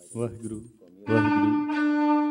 वाहिगुरु वाहिगुरु।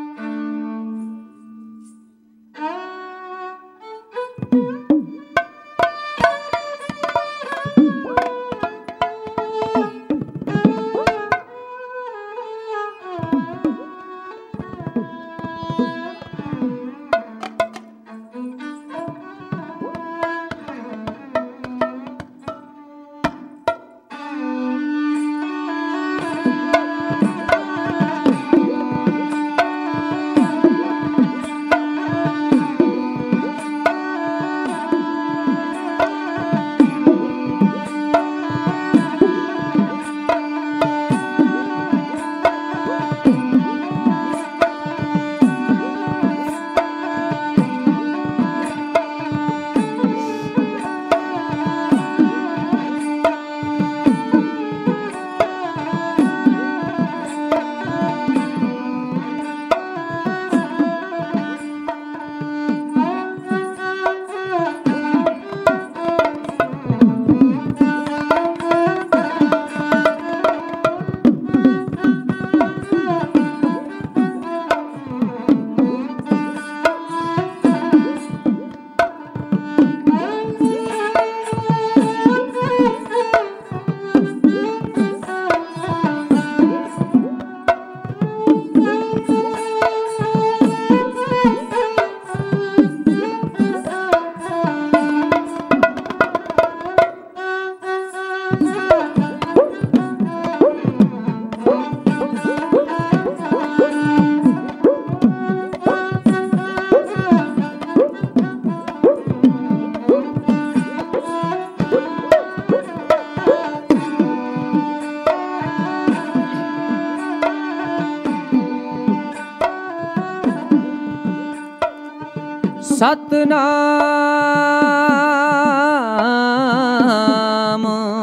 सतनाम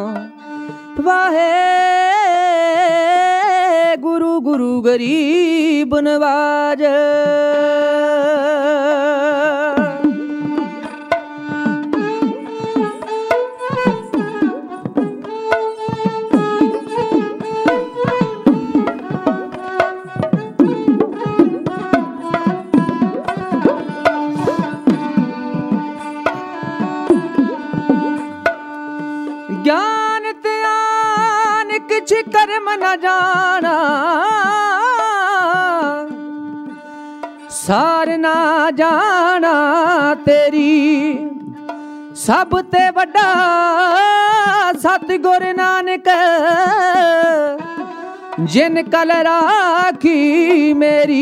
वाहे गुरु गुरु गरीब नवाज। ज्ञान त्यान किछ कर्म न जाना, सार ना जाना तेरी सब ते वड्डा सतगुर नानक जिन कल राखी मेरी।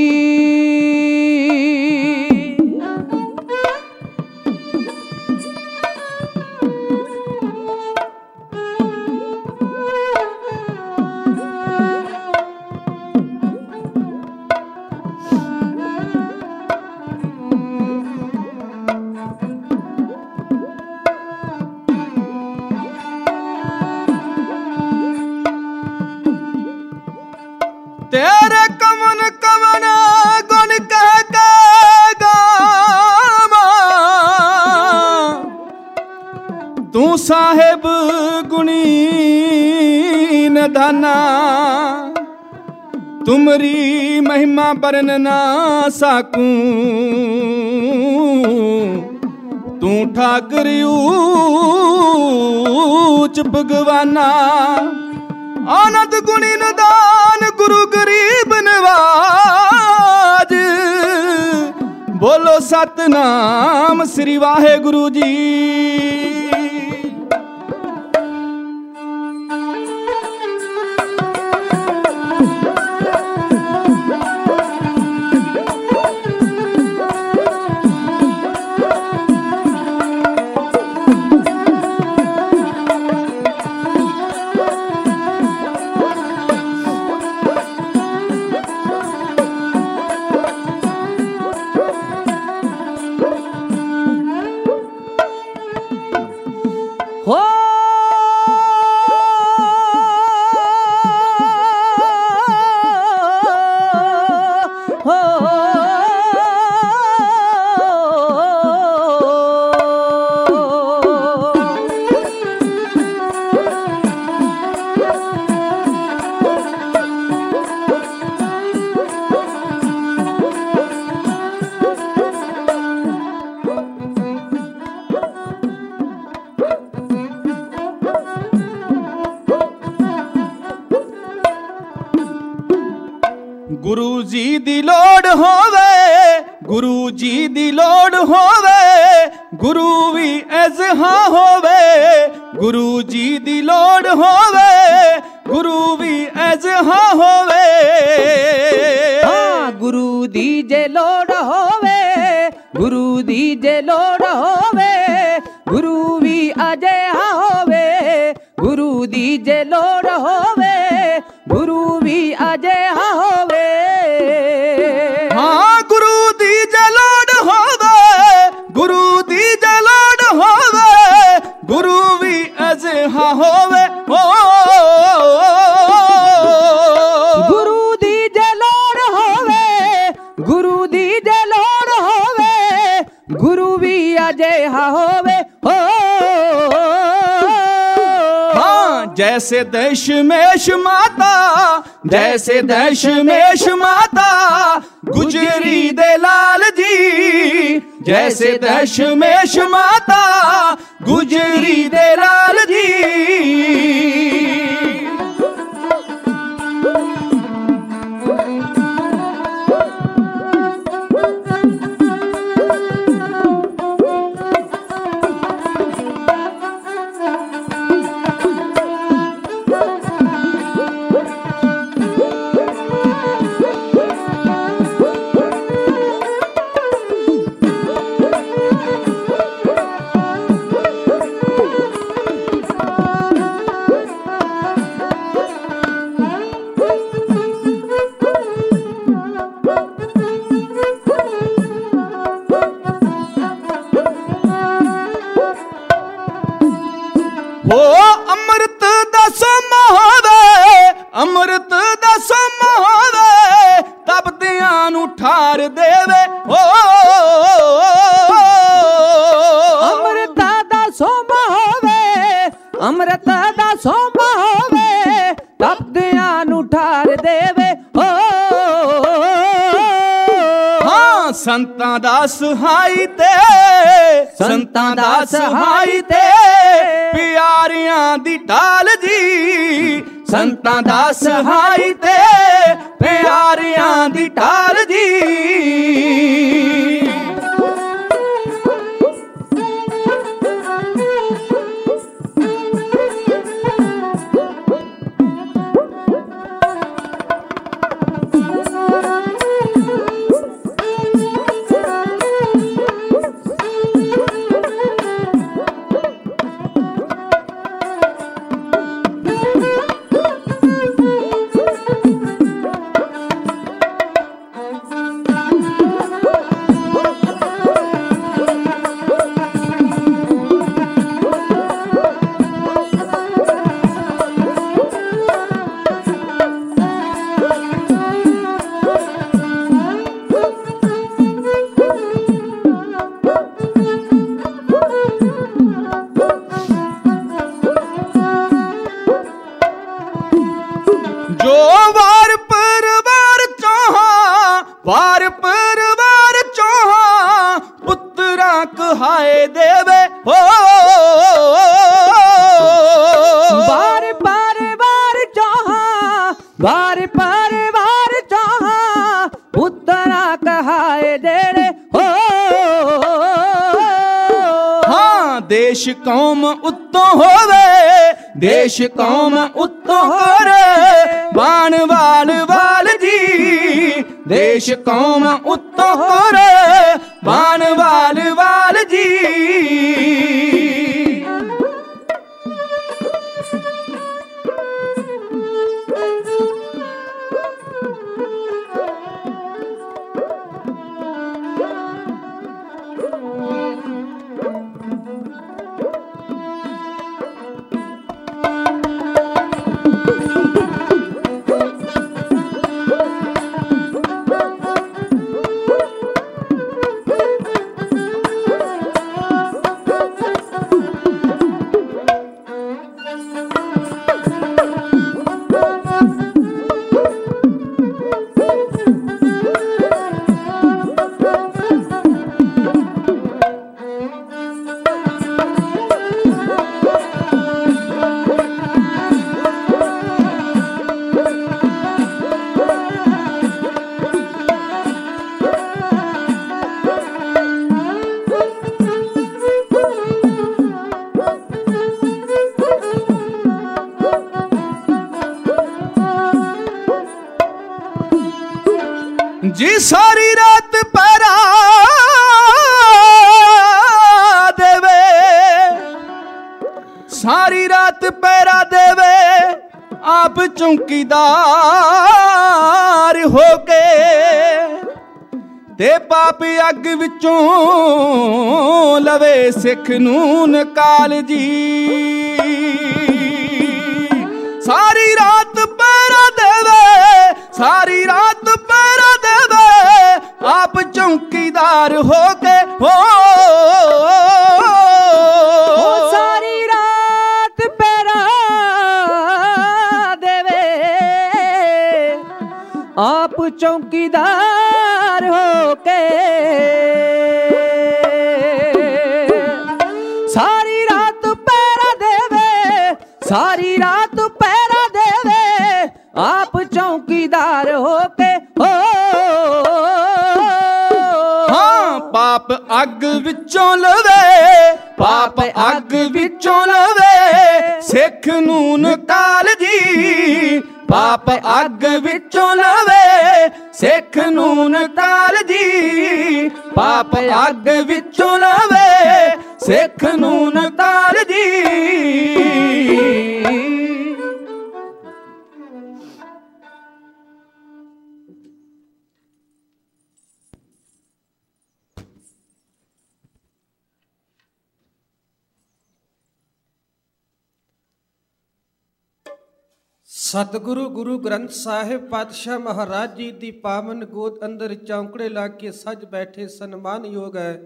तेरे कमन कमन गुण कह के गावा, तू साहेब गुणी नदाना। तुमरी महिमा बरन ना साकूं, तू ठाकर ऊच भगवाना। आनंद गुणी नदान गुरु गरीब नवाज, बोलो सतनाम श्री वाहे गुरु जी। गुरु जी दी लोड़ होवे, गुरु जी दी लोड़ होवे, गुरु भी ऐसा होवे, गुरु जी दी लोड़ होवे, गुरु भी ऐसा होवे। हाँ गुरु दी जे लोड़ होवे, गुरु दी जे लोड़ होवे, गुरु भी अजिहा होवे, गुरु दी जे लोड़ होवे, गुरु भी अजिहा होवे। हाँ गुरु दी जे लोड़ होवे, गुरु दी जे लोड़ होवे, गुरु भी अजिहा होवे। गुरु दी जे लोड़ होवे, गुरु दी जे लोड़ होवे, गुरु भी अजिहा होवे। जैसे दशमेश माता, जैसे दशमेश माता गुजरी दे लाल जी, जैसे दशमेश माता गुजरी दे लाल जी। अमृत दस मोहवे, अमृत दस मोहवे, तब दियां नू ठार देवे। अमृत दस मोहवे, अमृत दस मोहवे, तब दियां नू ठार देवे। हाँ संतां दा सहाई ते, संतां दा सहाई ते प्यारियां दी ढाल जी, संतां दा सहाई ते प्यारियां दी ढाल जी। जो वार पर वार चाहा, वार पर वार चाहा, पुत्रा कहाए देवे। वार पर वार चाहा, वार पर वार चाहा, पुत्रा कहाए देवे। हाँ देश कौम उत्तों होवे, देश कौम उत्तों करे बाण वाल वाल जी, देश कौम उत्तों करे बाण वाल वाल जी। जी सारी रात पहरा देवे, सारी रात पहरा देवे, आप चौकीदार होके, ते पाप अग विचों लवे सिख नून काल जी। सारी रात पहरा देवे, सारी रात पहरा देवे, आप चौकीदार होके हो। सारी रात पहरा देवे, आप चौकीदार होके, सारी रात पहरा देवे, सारी रात पहरा देवे, आप चौकीदार होके हो। हाँ पाप अग विचों लवे, पाप अग विचों लवे, सिख नून काल जी। पाप अग विचों लवे, सिख नून काल जी। पाप अग विचों लवे, सिख नून काल जी। सतगुरु गुरु ग्रंथ साहिब पातशाह महाराज जी दी पावन गोद अंदर चौंकड़े ला के सज बैठे सन्मान योग है।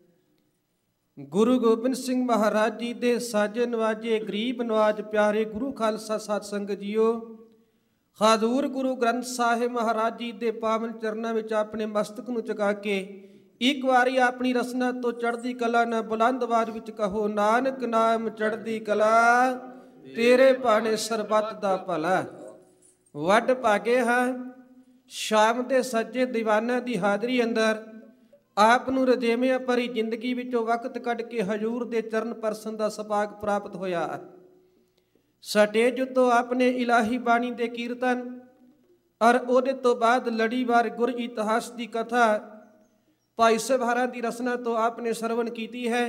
गुरु गोबिंद सिंह महाराज जी दे साजे नवाजे गरीब नवाज प्यारे गुरु खालसा साध संगत जीओ, हजूर गुरु ग्रंथ साहिब महाराज जी दे पावन चरनां विच अपने मस्तक नूं झुका के एक वारी अपनी रसना तो चढ़दी कला ना बुलंद आवाज विच कहो, नानक नाम चढ़दी कला तेरे भाने सरबत दा भला। वड भागे हाँ शाम दे सज्जे दीवाना दी हाजरी अंदर आप नूं रजेवियां भरी जिंदगी विचों वक्त कढ के हजूर दे चरण परसन दा सौभाग प्राप्त होया। स्टेज उत्तों आपने इलाही बाणी दे कीर्तन और ओदे तो बाद लड़ीवार गुर इतिहास दी कथा भाई सभारा दी रसना तो आपने सरवण कीती है,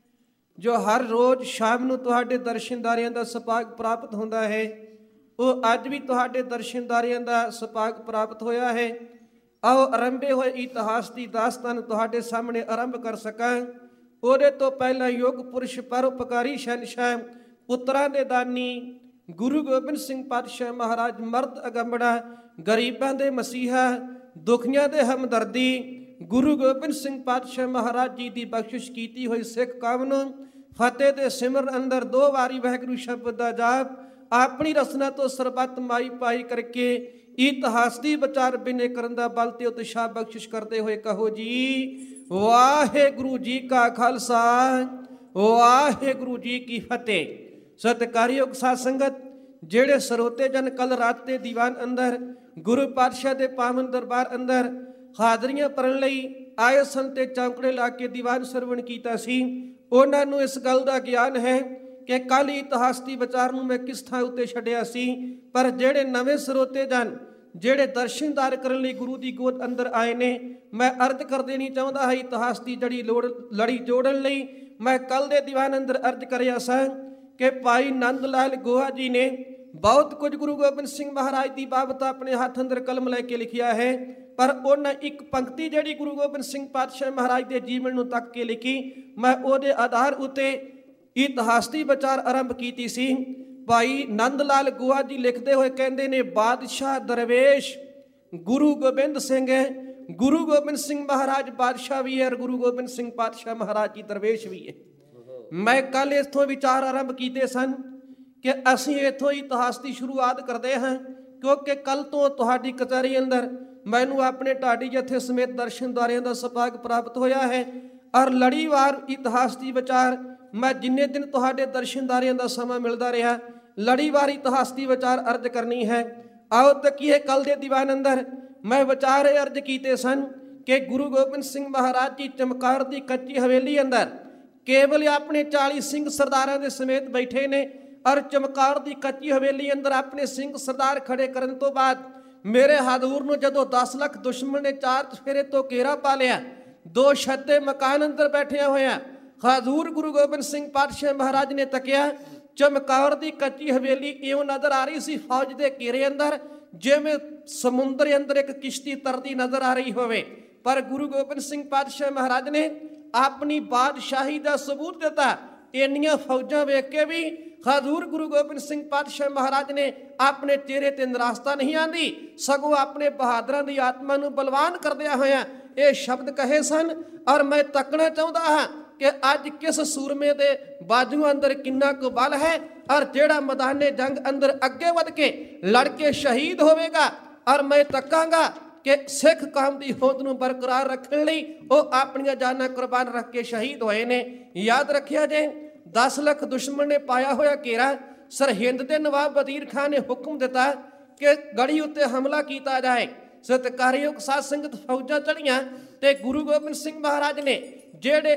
जो हर रोज़ शाम नूं तुहाडे दर्शनदारियां दा सौभाग प्राप्त होंदा है। वो अज भी तुहाडे दर्शनदारियां दा सौभाग प्राप्त होया है। आओ आरंभे हुए इतिहास की दास्तान तुहाडे सामने आरंभ कर सकां। ਉਹਦੇ ਤੋਂ ਪਹਿਲਾਂ ਯੁੱਗ ਪੁਰਸ਼ ਪਰਉਪਕਾਰੀ ਸ਼ਹਿਨशाह ਪੁੱਤਰਾਂ ਦੇ ਦਾਨੀ ਗੁਰੂ ਗੋਬਿੰਦ ਸਿੰਘ ਪਾਤਸ਼ਾਹ ਮਹਾਰਾਜ ਮਰਦ ਅਗੰਬੜਾ ਗਰੀਬਾਂ ਦੇ ਮਸੀਹਾ ਦੁਖੀਆਂ ਦੇ ਹਮਦਰਦੀ ਗੁਰੂ ਗੋਬਿੰਦ ਸਿੰਘ ਪਾਤਸ਼ਾਹ ਮਹਾਰਾਜ ਜੀ ਦੀ ਬਖਸ਼ਿਸ਼ ਕੀਤੀ ਹੋਈ ਸਿੱਖ ਕੌਮ ਨੂੰ ਫਤਿਹ ਦੇ ਸਿਮਰਨ ਅੰਦਰ 2 ਵਾਰੀ ਵਾਹਿਗੁਰੂ ਸ਼ਬਦ ਦਾ ਜਾਪ ਆਪਣੀ ਰਸਨਾ ਤੋਂ ਸਰਬੱਤ ਮਾਈ ਪਾਈ ਕਰਕੇ ਇਤਿਹਾਸ ਦੀ ਵਿਚਾਰ ਬਿਨੇ ਕਰਨ ਦਾ ਬਲ ਤੇ ਉਤਸ਼ਾਹ ਬਖਸ਼ਿਸ਼ ਕਰਦੇ ਹੋਏ ਕਹੋ ਜੀ ਵਾਹਿਗੁਰੂ ਜੀ ਕਾ ਖਾਲਸਾ ਵਾਹਿਗੁਰੂ ਜੀ ਕੀ ਫਤਿਹ। ਸਤਿਕਾਰਯੋਗ ਸਾਧ ਸੰਗਤ ਜਿਹੜੇ ਸਰੋਤੇ ਜਨ ਕੱਲ ਰਾਤ ਦੇ ਦੀਵਾਨ ਅੰਦਰ ਗੁਰੂ ਪਾਤਸ਼ਾਹ ਦੇ ਪਾਵਨ ਦਰਬਾਰ ਅੰਦਰ ਹਾਜ਼ਰੀਆਂ ਭਰਨ ਲਈ ਆਏ ਸਨ ਤੇ ਚੌਂਕੜੇ ਲਾ ਕੇ ਦੀਵਾਨ ਸਰਵਣ ਕੀਤਾ ਸੀ, ਉਹਨਾਂ ਨੂੰ ਇਸ ਗੱਲ ਦਾ ਗਿਆਨ ਹੈ ਕਿ ਕੱਲ ਇਤਿਹਾਸ ਦੀ ਵਿਚਾਰ ਨੂੰ ਮੈਂ ਕਿਸ ਥਾਂ ਉੱਤੇ ਛੱਡਿਆ ਸੀ। ਪਰ ਜਿਹੜੇ ਨਵੇਂ ਸਰੋਤੇ ਜਨ ਜਿਹੜੇ ਦਰਸ਼ਨਦਾਰ ਕਰਨ ਲਈ ਗੁਰੂ ਦੀ ਗੋਦ ਅੰਦਰ ਆਏ ਨੇ, ਮੈਂ ਅਰਜ਼ ਕਰ ਦੇਣੀ ਚਾਹੁੰਦਾ ਹਾਂ ਇਤਿਹਾਸ ਦੀ ਜੜੀ ਲੜੀ ਜੋੜਨ ਲਈ ਮੈਂ ਕੱਲ ਦੇ ਦੀਵਾਨ ਅੰਦਰ ਅਰਜ਼ ਕਰਿਆ ਸਾਂ ਕਿ ਭਾਈ ਨੰਦ ਲਾਲ ਗੋਹਾ ਜੀ ਨੇ ਬਹੁਤ ਕੁਝ ਗੁਰੂ ਗੋਬਿੰਦ ਸਿੰਘ ਮਹਾਰਾਜ ਦੀ ਬਾਬਤ ਆਪਣੇ ਹੱਥ ਅੰਦਰ ਕਲਮ ਲੈ ਕੇ ਲਿਖਿਆ ਹੈ, ਪਰ ਉਹਨਾਂ ਇੱਕ ਪੰਕਤੀ ਜਿਹੜੀ ਗੁਰੂ ਗੋਬਿੰਦ ਸਿੰਘ ਪਾਤਸ਼ਾਹ ਮਹਾਰਾਜ ਦੇ ਜੀਵਨ ਨੂੰ ਤੱਕ ਕੇ ਲਿਖੀ, ਮੈਂ ਉਹਦੇ ਆਧਾਰ ਉੱਤੇ ਇਤਿਹਾਸ ਦੀ ਵਿਚਾਰ ਆਰੰਭ ਕੀਤੀ ਸੀ। ਭਾਈ ਨੰਦ ਲਾਲ ਗੋਹਾ ਜੀ ਲਿਖਦੇ ਹੋਏ ਕਹਿੰਦੇ ਨੇ, ਬਾਦਸ਼ਾਹ ਦਰਵੇਸ਼ ਗੁਰੂ ਗੋਬਿੰਦ ਸਿੰਘ ਹੈ। ਗੁਰੂ ਗੋਬਿੰਦ ਸਿੰਘ ਮਹਾਰਾਜ ਬਾਦਸ਼ਾਹ ਵੀ ਹੈ ਔਰ ਗੁਰੂ ਗੋਬਿੰਦ ਸਿੰਘ ਪਾਤਸ਼ਾਹ ਮਹਾਰਾਜ ਜੀ ਦਰਵੇਸ਼ ਵੀ ਹੈ। ਮੈਂ ਕੱਲ ਇੱਥੋਂ ਵਿਚਾਰ ਆਰੰਭ ਕੀਤੇ ਸਨ ਕਿ ਅਸੀਂ ਇੱਥੋਂ ਇਤਿਹਾਸ ਦੀ ਸ਼ੁਰੂਆਤ ਕਰਦੇ ਹਾਂ, ਕਿਉਂਕਿ ਕੱਲ ਤੋਂ ਤੁਹਾਡੀ ਕਚਹਿਰੀ ਅੰਦਰ ਮੈਨੂੰ ਆਪਣੇ ਢਾਡੀ ਜਥੇ ਸਮੇਤ ਦਰਸ਼ਨਦਾਰਿਆਂ ਦਾ ਸੌਭਾਗ ਪ੍ਰਾਪਤ ਹੋਇਆ ਹੈ ਔਰ ਲੜੀਵਾਰ ਇਤਿਹਾਸ ਦੀ ਵਿਚਾਰ ਮੈਂ ਜਿੰਨੇ ਦਿਨ ਤੁਹਾਡੇ ਦਰਸ਼ਨਦਾਰਿਆਂ ਦਾ ਸਮਾਂ ਮਿਲਦਾ ਰਿਹਾ ਲੜੀਵਾਰ ਇਤਿਹਾਸ ਦੀ ਵਿਚਾਰ ਅਰਜ਼ ਕਰਨੀ ਹੈ। ਆਓ ਤੱਕੀਏ ਕੱਲ ਦੇ ਦੀਵਾਨ ਅੰਦਰ ਮੈਂ ਵਿਚਾਰ ਅਰਜ਼ ਕੀਤੇ ਸਨ ਕਿ ਗੁਰੂ ਗੋਬਿੰਦ ਸਿੰਘ ਮਹਾਰਾਜ ਜੀ ਚਮਕੌਰ ਦੀ ਕੱਚੀ ਹਵੇਲੀ ਅੰਦਰ ਕੇਵਲ ਆਪਣੇ 40 ਸਿੰਘ ਸਰਦਾਰਾਂ ਦੇ ਸਮੇਤ ਬੈਠੇ ਨੇ ਔਰ ਚਮਕੌਰ ਦੀ ਕੱਚੀ ਹਵੇਲੀ ਅੰਦਰ ਆਪਣੇ ਸਿੰਘ ਸਰਦਾਰ ਖੜੇ ਕਰਨ ਤੋਂ ਬਾਅਦ ਮੇਰੇ ਹਜ਼ੂਰ ਨੂੰ ਜਦੋਂ 10 ਲੱਖ ਦੁਸ਼ਮਣ ਨੇ 4 ਚਫੇਰੇ ਤੋਂ ਘੇਰਾ ਪਾ ਲਿਆ, 2 ਛੱਤੇ ਮਕਾਨ ਅੰਦਰ ਬੈਠਿਆ ਹੋਇਆ, ਹਜ਼ੂਰ ਗੁਰੂ ਗੋਬਿੰਦ ਸਿੰਘ ਪਾਤਸ਼ਾਹ ਮਹਾਰਾਜ ਨੇ ਤੱਕਿਆ, ਚਮਕੌਰ ਦੀ ਕੱਚੀ ਹਵੇਲੀ ਇਉਂ ਨਜ਼ਰ ਆ ਰਹੀ ਸੀ ਫੌਜ ਦੇ ਘੇਰੇ ਅੰਦਰ, ਜਿਵੇਂ ਸਮੁੰਦਰ ਅੰਦਰ ਇੱਕ ਕਿਸ਼ਤੀ ਤਰਦੀ ਨਜ਼ਰ ਆ ਰਹੀ ਹੋਵੇ। ਪਰ ਗੁਰੂ ਗੋਬਿੰਦ ਸਿੰਘ ਪਾਤਸ਼ਾਹ ਮਹਾਰਾਜ ਨੇ ਆਪਣੀ ਬਾਦਸ਼ਾਹੀ ਦਾ ਸਬੂਤ ਦਿੱਤਾ। ਇੰਨੀਆਂ ਫੌਜਾਂ ਵੇਖ ਕੇ ਵੀ ਹਜ਼ੂਰ ਗੁਰੂ ਗੋਬਿੰਦ ਸਿੰਘ ਪਾਤਸ਼ਾਹ ਮਹਾਰਾਜ ਨੇ ਆਪਣੇ ਚਿਹਰੇ ਤੇ ਨਿਰਾਸ਼ਤਾ ਨਹੀਂ ਆਂਦੀ, ਸਗੋਂ ਆਪਣੇ ਬਹਾਦਰਾਂ ਦੀ ਆਤਮਾ ਨੂੰ ਬਲਵਾਨ ਕਰਦਿਆਂ ਹੋਇਆ ਇਹ ਸ਼ਬਦ ਕਹੇ ਸਨ। ਔਰ ਮੈਂ ਤੱਕਣਾ ਚਾਹੁੰਦਾ ਹਾਂ ਕਿ ਅੱਜ ਕਿਸ ਸੂਰਮੇ ਦੇ ਬਾਜੂਆਂ ਅੰਦਰ ਕਿੰਨਾ ਕੁ ਬਲ ਹੈ, ਔਰ ਜਿਹੜਾ ਮੈਦਾਨੇ ਜੰਗ ਅੰਦਰ ਅੱਗੇ ਵੱਧ ਕੇ ਲੜ ਕੇ ਸ਼ਹੀਦ ਹੋਵੇਗਾ। ਔਰ ਮੈਂ ਤੱਕਾਂਗਾ ਕਿ ਸਿੱਖ ਕੌਮ ਦੀ ਹੋਂਦ ਨੂੰ ਬਰਕਰਾਰ ਰੱਖਣ ਲਈ ਉਹ ਆਪਣੀਆਂ ਜਾਨਾਂ ਕੁਰਬਾਨ ਰੱਖ ਕੇ ਸ਼ਹੀਦ ਹੋਏ ਨੇ। ਯਾਦ ਰੱਖਿਆ ਜੇ 10 ਲੱਖ ਦੁਸ਼ਮਣ ਨੇ ਪਾਇਆ ਹੋਇਆ ਘੇਰਾ, ਸਰਹਿੰਦ ਦੇ ਨਵਾਬ ਵਜ਼ੀਰ ਖਾਨ ਨੇ ਹੁਕਮ ਦਿੱਤਾ ਕਿ ਗੜੀ ਉੱਤੇ ਹਮਲਾ ਕੀਤਾ ਜਾਏ। ਸਤਿਕਾਰਯੋਗ ਸਾਧ ਸੰਗਤ ਫੌਜਾਂ ਚੜੀਆਂ ਤੇ ਗੁਰੂ ਗੋਬਿੰਦ ਸਿੰਘ ਮਹਾਰਾਜ ਨੇ ਜਿਹੜੇ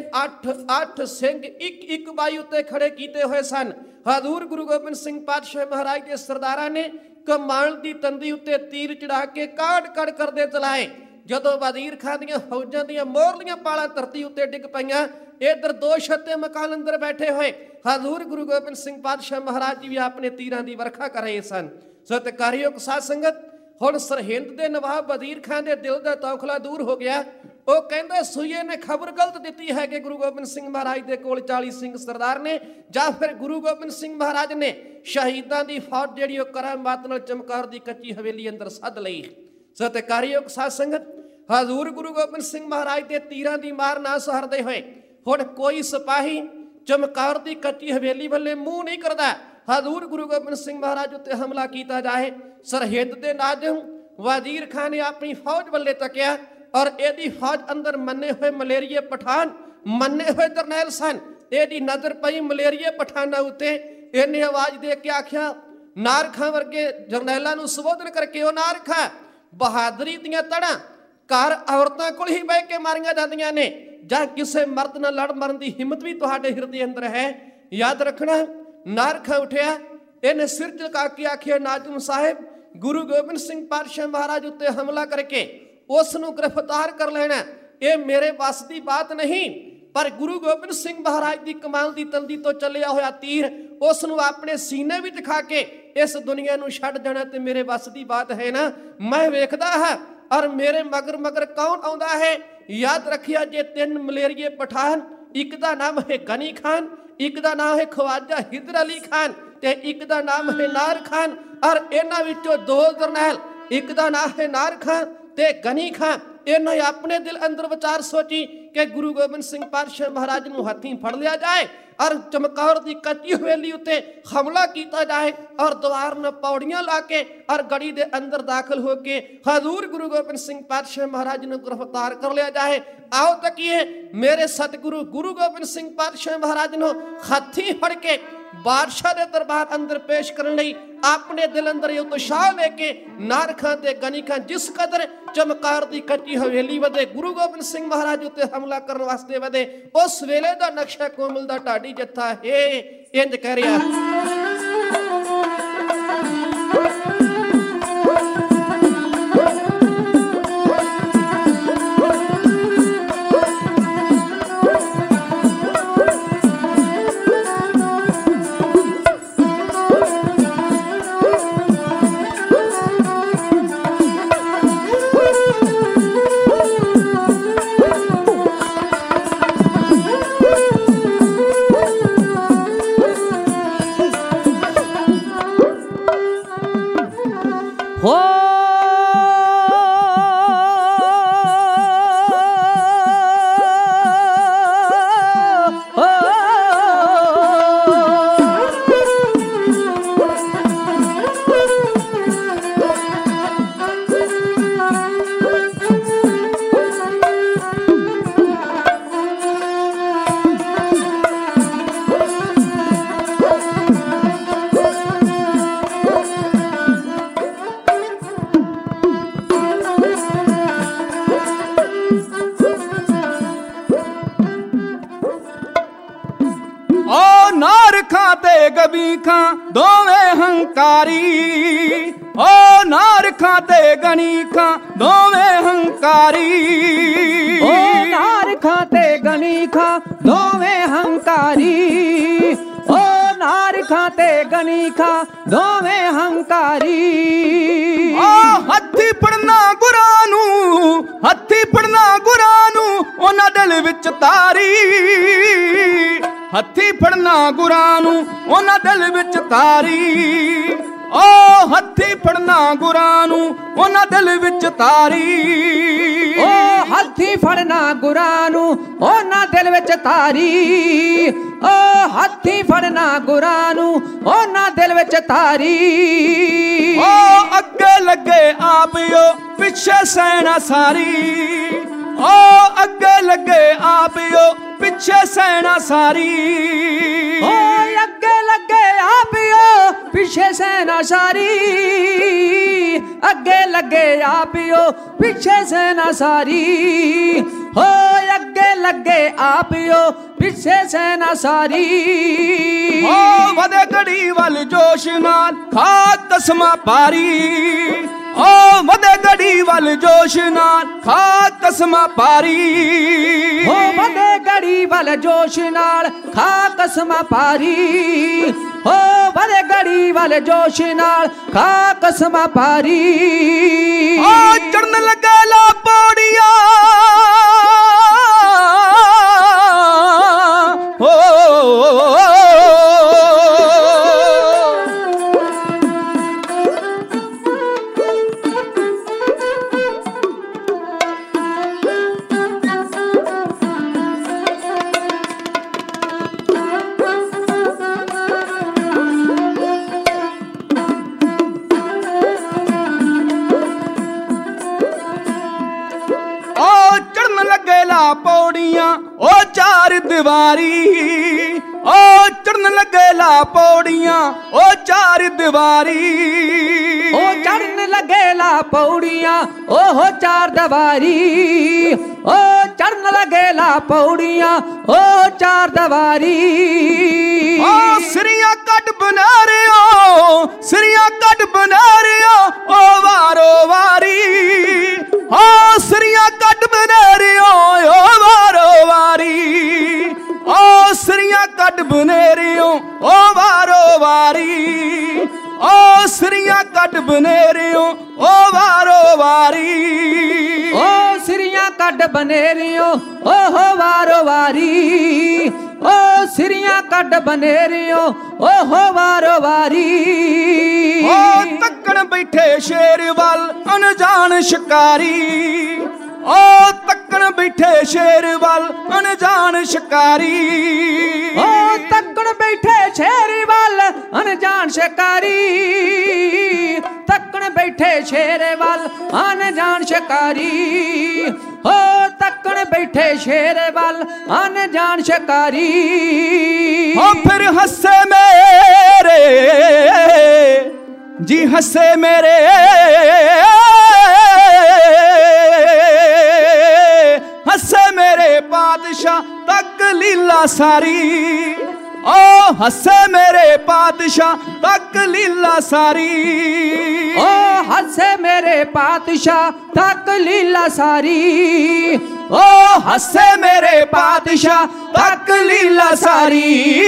8 ਸਿੰਘ ਇੱਕ ਬਾਈ ਉੱਤੇ ਖੜੇ ਕੀਤੇ ਹੋਏ ਸਨ, ਹਜ਼ੂਰ ਗੁਰੂ ਗੋਬਿੰਦ ਸਿੰਘ ਪਾਤਸ਼ਾਹ ਮਹਾਰਾਜ ਦੇ ਸਰਦਾਰਾਂ ਨੇ ਕਮਾਨ ਦੀ ਤੰਦੀ ਉੱਤੇ ਤੀਰ ਚੜਾ ਕੇ ਕਾੜ ਕਰਦੇ ਚਲਾਏ। ਜਦੋਂ ਵਜ਼ੀਰ ਖਾਨ ਦੀਆਂ ਫੌਜਾਂ ਦੀਆਂ ਮੋਹਰਲੀਆਂ ਪਾਲਾਂ ਧਰਤੀ ਉੱਤੇ ਡਿੱਗ ਪਈਆਂ, ਇਧਰ 2 ਛੱਤੇ ਮਕਾਨ ਅੰਦਰ ਬੈਠੇ ਹੋਏ ਹਜ਼ੂਰ ਗੁਰੂ ਗੋਬਿੰਦ ਸਿੰਘ ਪਾਤਸ਼ਾਹ ਮਹਾਰਾਜ ਜੀ ਵੀ ਆਪਣੇ ਤੀਰਾਂ ਦੀ ਵਰਖਾ ਕਰ ਰਹੇ ਸਨ। ਸਤਿਕਾਰਯੋਗ ਸਾਧ ਸੰਗਤ, ਹੁਣ ਸਰਹਿੰਦ ਦੇ ਨਵਾਬ ਵਜ਼ੀਰ ਖਾਨ ਦੇ ਦਿਲ ਦਾ ਤੌਖਲਾ ਦੂਰ ਹੋ ਗਿਆ। ਉਹ ਕਹਿੰਦੇ ਸੂਈਏ ਨੇ ਖਬਰ ਗਲਤ ਦਿੱਤੀ ਹੈ ਕਿ ਗੁਰੂ ਗੋਬਿੰਦ ਸਿੰਘ ਮਹਾਰਾਜ ਦੇ ਕੋਲ 40 ਸਿੰਘ ਸਰਦਾਰ ਨੇ, ਜਾਂ ਫਿਰ ਗੁਰੂ ਗੋਬਿੰਦ ਸਿੰਘ ਮਹਾਰਾਜ ਨੇ ਸ਼ਹੀਦਾਂ ਦੀ ਫੌਜ ਜਿਹੜੀ ਉਹ ਕਰਾਮਾਤ ਨਾਲ ਚਮਕੌਰ ਦੀ ਕੱਚੀ ਹਵੇਲੀ ਅੰਦਰ ਸੱਦ ਲਈ। ਸਤਿਕਾਰਯੋਗ ਸਾਧ ਸੰਗਤ, ਹਜ਼ੂਰ ਗੁਰੂ ਗੋਬਿੰਦ ਸਿੰਘ ਮਹਾਰਾਜ ਦੇ ਤੀਰਾਂ ਦੀ ਮਾਰ ਨਾ ਸਹਾਰਦੇ ਹੋਏ ਹੁਣ ਕੋਈ ਸਿਪਾਹੀ ਚਮਕੌਰ ਦੀ ਕੱਚੀ ਹਵੇਲੀ ਵੱਲੇ ਮੂੰਹ ਨਹੀਂ ਕਰਦਾ। ਹਜ਼ੂਰ ਗੁਰੂ ਗੋਬਿੰਦ ਸਿੰਘ ਮਹਾਰਾਜ ਉੱਤੇ ਹਮਲਾ ਕੀਤਾ ਜਾਏ। ਸਰਹਿੰਦ ਦੇ ਨਾਜ਼ਮ ਵਜ਼ੀਰ ਖਾਨ ਨੇ ਆਪਣੀ ਫੌਜ ਵੱਲੇ ਤੱਕਿਆ, ਔਰ ਇਹਦੀ ਫੌਜ ਅੰਦਰ ਮੰਨੇ ਹੋਏ ਮਲੇਰੀਏ ਪਠਾਨ, ਮੰਨੇ ਹੋਏ ਜਰਨੈਲ ਸਨ। ਇਹਦੀ ਨਜ਼ਰ ਪਈ ਮਲੇਰੀਏ ਪਠਾਨਾਂ ਉੱਤੇ। ਇਹਨੇ ਆਵਾਜ਼ ਦੇ ਕੇ ਆਖਿਆ, ਨਾਰਖਾਂ ਵਰਗੇ ਜਰਨੈਲਾਂ ਨੂੰ ਸੰਬੋਧਨ ਕਰਕੇ, ਉਹ ਨਾਰਖਾ, ਬਹਾਦਰੀ ਦੀਆਂ ਤੜਾਂ ਘਰ ਔਰਤਾਂ ਕੋਲ ਹੀ ਬਹਿ ਕੇ ਮਾਰੀਆਂ ਜਾਂਦੀਆਂ ਨੇ, ਜਾਂ ਕਿਸੇ ਮਰਦ ਨਾਲ ਲੜ ਮਰਨ ਦੀ ਹਿੰਮਤ ਵੀ ਤੁਹਾਡੇ ਹਿਰਦੇ ਅੰਦਰ ਹੈ? ਯਾਦ ਰੱਖਣਾ। ਨਾਰਖਾ ਉੱਠਿਆ, ਇਹਨੇ ਸਿਰ ਝੁਕਾ ਕੇ ਆਖਿਆ, ਨਾਜ਼ਮ ਸਾਹਿਬ, ਗੁਰੂ ਗੋਬਿੰਦ ਸਿੰਘ ਪਾਤਸ਼ਾਹ ਮਹਾਰਾਜ ਉੱਤੇ ਹਮਲਾ ਕਰਕੇ ਉਸ ਨੂੰ ਗ੍ਰਿਫਤਾਰ ਕਰ ਲੈਣਾ ਇਹ ਮੇਰੇ ਵੱਸ ਦੀ ਬਾਤ ਨਹੀਂ, ਪਰ ਗੁਰੂ ਗੋਬਿੰਦ ਸਿੰਘ ਮਹਾਰਾਜ ਦੀ ਕਮਾਨ ਦੀ ਤੰਦੀ ਤੋਂ ਚੱਲਿਆ ਹੋਇਆ ਤੀਰ ਉਸ ਨੂੰ ਆਪਣੇ ਸੀਨੇ ਵਿੱਚ ਖਾ ਕੇ ਇਸ ਦੁਨੀਆ ਨੂੰ ਛੱਡ ਜਾਣਾ ਤੇ ਮੇਰੇ ਵੱਸ ਦੀ ਬਾਤ ਹੈ ਨਾ। ਮੈਂ ਵੇਖਦਾ ਹਾਂ ਔਰ ਮੇਰੇ ਮਗਰ ਕੌਣ ਆਉਂਦਾ ਹੈ। ਯਾਦ ਰੱਖਿਆ ਜੇ 3 ਮਲੇਰੀਏ ਪਠਾਨ, ਇੱਕ ਦਾ ਨਾਮ ਹੈ ਗਨੀ ਖਾਨ, ਇੱਕ ਦਾ ਨਾਮ ਹੈ ਖਵਾਜਾ ਹਿਦਰ ਅਲੀ ਖਾਨ ਤੇ ਇੱਕ ਦਾ ਨਾਮ ਹੈ ਨਾਰ ਖਾਨ। ਔਰ ਇਹਨਾਂ ਵਿੱਚੋਂ 2 ਜਰਨੈਲ, ਇੱਕ ਦਾ ਨਾਮ ਹੈ ਨਾਰ ਖਾਨ ਤੇ ਗਨੀ ਖਾਨ, ਇਹਨਾਂ ਆਪਣੇ ਦਿਲ ਅੰਦਰ ਵਿਚਾਰ ਸੋਚੀ ਕਿ ਗੁਰੂ ਗੋਬਿੰਦ ਸਿੰਘ ਪਾਤਸ਼ਾਹ ਮਹਾਰਾਜ ਨੂੰ ਹੱਥੀਂ ਫੜ ਲਿਆ ਜਾਏ ਔਰ ਚਮਕੌਰ ਦੀ ਕੱਚੀ ਹਵੇਲੀ ਉੱਤੇ ਹਮਲਾ ਕੀਤਾ ਜਾਏ ਔਰ ਦੁਆਰ ਨਾਲ ਪੌੜੀਆਂ ਲਾ ਕੇ ਔਰ ਗੜੀ ਦੇ ਅੰਦਰ ਦਾਖਲ ਹੋ ਕੇ ਹਜ਼ੂਰ ਗੁਰੂ ਗੋਬਿੰਦ ਸਿੰਘ ਪਾਤਸ਼ਾਹ ਮਹਾਰਾਜ ਨੂੰ ਗ੍ਰਿਫਤਾਰ ਕਰ ਲਿਆ ਜਾਏ। ਆਓ ਤੱਕੀਏ ਮੇਰੇ ਸਤਿਗੁਰੂ ਗੁਰੂ ਗੋਬਿੰਦ ਸਿੰਘ ਪਾਤਸ਼ਾਹ ਮਹਾਰਾਜ ਨੂੰ ਹੱਥੀਂ ਫੜ ਕੇ ਬਾਦਸ਼ਾਹ ਦੇ ਦਰਬਾਰ ਅੰਦਰ ਪੇਸ਼ ਕਰਨ ਲਈ ਆਪਣੇ ਦਿਲ ਅੰਦਰ ਇਹ ਉਤਸ਼ਾਹ ਲੈ ਕੇ ਨਾਰਖਾਂ ਤੇ ਗਨੀਖਾਂ ਜਿਸ ਕਦਰ ਚਮਕੌਰ ਦੀ ਕੱਚੀ ਹਵੇਲੀ ਵਧੇ, ਗੁਰੂ ਗੋਬਿੰਦ ਸਿੰਘ ਮਹਾਰਾਜ ਉੱਤੇ ਹਮਲਾ ਕਰਨ ਵਾਸਤੇ ਵਧੇ, ਉਸ ਵੇਲੇ ਦਾ ਨਕਸ਼ਾ ਕੋਮਲ ਦਾ ਢਾਡੀ ਜੱਥਾ ਹੈ ਇੰਜ ਕਹਿ ਰਿਹਾ। ਨਾਰਖਾਂ ਤੇ ਗਬੀਖਾਂ ਦੋਵੇਂ ਹੰਕਾਰੀ ਓ ਨਾਰਖਾਂ ਤੇ ਗਣੀਖਾਂ ਦੋਵੇਂ ਹੰਕਾਰੀ, ਓ ਨਾਰਖਾਂ ਤੇ ਗਣੀਖਾਂ ਦੋਵੇਂ ਹੰਕਾਰੀ, ਓ ਨਾਰਖਾਂ ਤੇ ਗਣੀਖਾਂ ਦੋਵੇਂ ਹੰਕਾਰੀ। ਆ ਹੱਥੀ ਫੜਨਾ ਗੁਰਾਂ ਨੂੰ, ਹੱਥੀ ਫੜਨਾ ਗੁਰਾਂ ਨੂੰ ਉਹਨਾਂ ਦਿਲ ਵਿੱਚ ਤਾਰੀ, ਹੱਥੀ ਫੜਨਾ ਗੁਰਾਂ ਨੂੰ ਉਹਨਾਂ ਦਿਲ ਵਿੱਚ ਤਾਰੀ, ਓ ਹੱਥੀ ਫੜਨਾ ਗੁਰਾਂ ਨੂੰ ਉਹਨਾਂ ਦਿਲ ਵਿੱਚ ਤਾਰੀ, ਓ ਹੱਥੀ ਫੜਨਾ ਗੁਰਾਂ ਨੂੰ ਉਹਨਾਂ ਦਿਲ ਵਿੱਚ ਤਾਰੀ, ਓ ਹੱਥੀ ਫੜਨਾ ਗੁਰਾਂ ਨੂੰ ਉਹਨਾਂ ਦਿਲ ਵਿੱਚ ਤਾਰੀ। ਓ ਅੱਗੇ ਲੱਗੇ ਆਪਿਓ ਪਿੱਛੇ ਸੈਨਾ ਸਾਰੀ, ਓ ਅੱਗੇ ਲੱਗੇ ਆਪਿਓ ਪਿੱਛੇ ਸੈਨਾ ਸਾਰੀ, ਓ ਅੱਗੇ ਲੱਗੇ ਆਪਿਓ ਪਿੱਛੇ ਸੈਨਾ ਸਾਰੀ, ਅੱਗੇ ਲੱਗੇ ਆਪਿਓ ਪਿੱਛੇ ਸੈਨਾ ਸਾਰੀ, ਹੋ ਅੱਗੇ ਲੱਗੇ ਆਪਿਓ ਪਿੱਛੇ ਸੈਨਾ ਸਾਰੀ। ਓ ਵਧੇ ਘੜੀ ਵੱਲ ਜੋਸ਼ ਨਾਲ ਖਾ ਕਸਮਾਂ ਪਾਰੀ, ਓ ਵਧੇ ਘੜੀ ਵੱਲ ਜੋਸ਼ ਨਾਲ ਖਾ ਕਸਮਾਂ ਪਾਰੀ, ਹੋ ਵਧੇ ਘੜੀ ਵੱਲ ਜੋਸ਼ ਨਾਲ ਖਾ ਕਸਮਾਂ ਪਾਰੀ, ਹੋ ਵਧੇ ਘੜੀ ਵੱਲ ਜੋਸ਼ ਨਾਲ ਖਾ ਕਸਮਾਂ ਪਾਰੀ। ਓ ਚੜਨ ਲੱਗਾ ਲਾ ਪੌੜੀਆਂ, ਪੌੜੀਆਂ ਓ ਚਾਰ ਦੀਵਾਰੀ, ਓ ਚੜਨ ਲੱਗੇ ਲਾ ਪੌੜੀਆਂ ਓ ਚਾਰ ਦੀਵਾਰੀ, ਓ ਚੜਨ ਲੱਗੇ ਲਾ ਪੌੜੀਆਂ ਓ ਚਾਰ ਦੀਵਾਰੀ, ਓ ਚੜਨ ਲੱਗੇ ਲਾ ਪੌੜੀਆਂ ਓ ਚਾਰ ਦੀਵਾਰੀ। ਓ ਸਿਰੀਆਂ ਕੱਢ ਬਨਾਰਿਓ, ਸਿਰੀਆਂ ਕੱਢ ਬਨਾਰਿਓ ਓ ਵਾਰੋ ਵਾਰੀ, ਓ ਸਿਰੀਆਂ ਕੱਢ ਬਨਾਰਿਓ ਓ ਵਾਰੋ ਵਾਰੀ, ਓ ਸਿਰੀਆਂ ਕੱਢ ਬਨੇਰਿਓ ਓ ਵਾਰੋ ਵਾਰੀ, ਓ ਸਿਰੀਆਂ ਕੱਢ ਬਨੇਰਿਓ ਓ ਵਾਰੋ ਵਾਰੀ, ਓ ਸਿਰੀਆਂ ਕੱਢ ਬਨੇਰਿਓ ਓ ਵਾਰੋ ਵਾਰੀ, ਓ ਸਿਰੀਆਂ ਕੱਢ ਬਨੇਰਿਓ ਓ ਵਾਰੋ ਵਾਰੀ। ਓ ਤੱਕਣ ਬੈਠੇ ਸ਼ੇਰ ਵੱਲ ਅਣਜਾਣ ਸ਼ਿਕਾਰੀ, ਓ ਤੱਕਣ ਬੈਠੇ ਸ਼ੇਰ ਵੱਲ ਅਣਜਾਣ ਸ਼ਿਕਾਰੀ, ਓ ਤੱਕਣ ਬੈਠੇ ਸ਼ੇਰ ਵੱਲ ਅਣਜਾਣ ਸ਼ਿਕਾਰੀ, ਤੱਕਣ ਬੈਠੇ ਸ਼ੇਰ ਵੱਲ ਅਣਜਾਣ ਸ਼ਿਕਾਰੀ, ਓ ਤੱਕਣ ਬੈਠੇ ਸ਼ੇਰ ਵੱਲ ਅਣਜਾਣ ਸ਼ਿਕਾਰੀ। ਓ ਫਿਰ ਹੱਸੇ ਮੇਰੇ ਜੀ ਹੱਸੇ ਮੇਰੇ, ਹੱਸੇ ਮੇਰੇ ਪਾਤਸ਼ਾਹ ਤੱਕ ਲੀਲਾ ਸਾਰੀ, ਓ ਹੱਸੇ ਮੇਰੇ ਪਾਤਸ਼ਾਹ ਤੱਕ ਲੀਲਾ ਸਾਰੀ, ਓ ਹੱਸੇ ਮੇਰੇ ਪਾਤਸ਼ਾਹ ਤੱਕ ਲੀਲਾ ਸਾਰੀ, ਓ ਹੱਸੇ ਮੇਰੇ ਪਾਤਸ਼ਾਹ ਤੱਕ ਲੀਲਾ ਸਾਰੀ।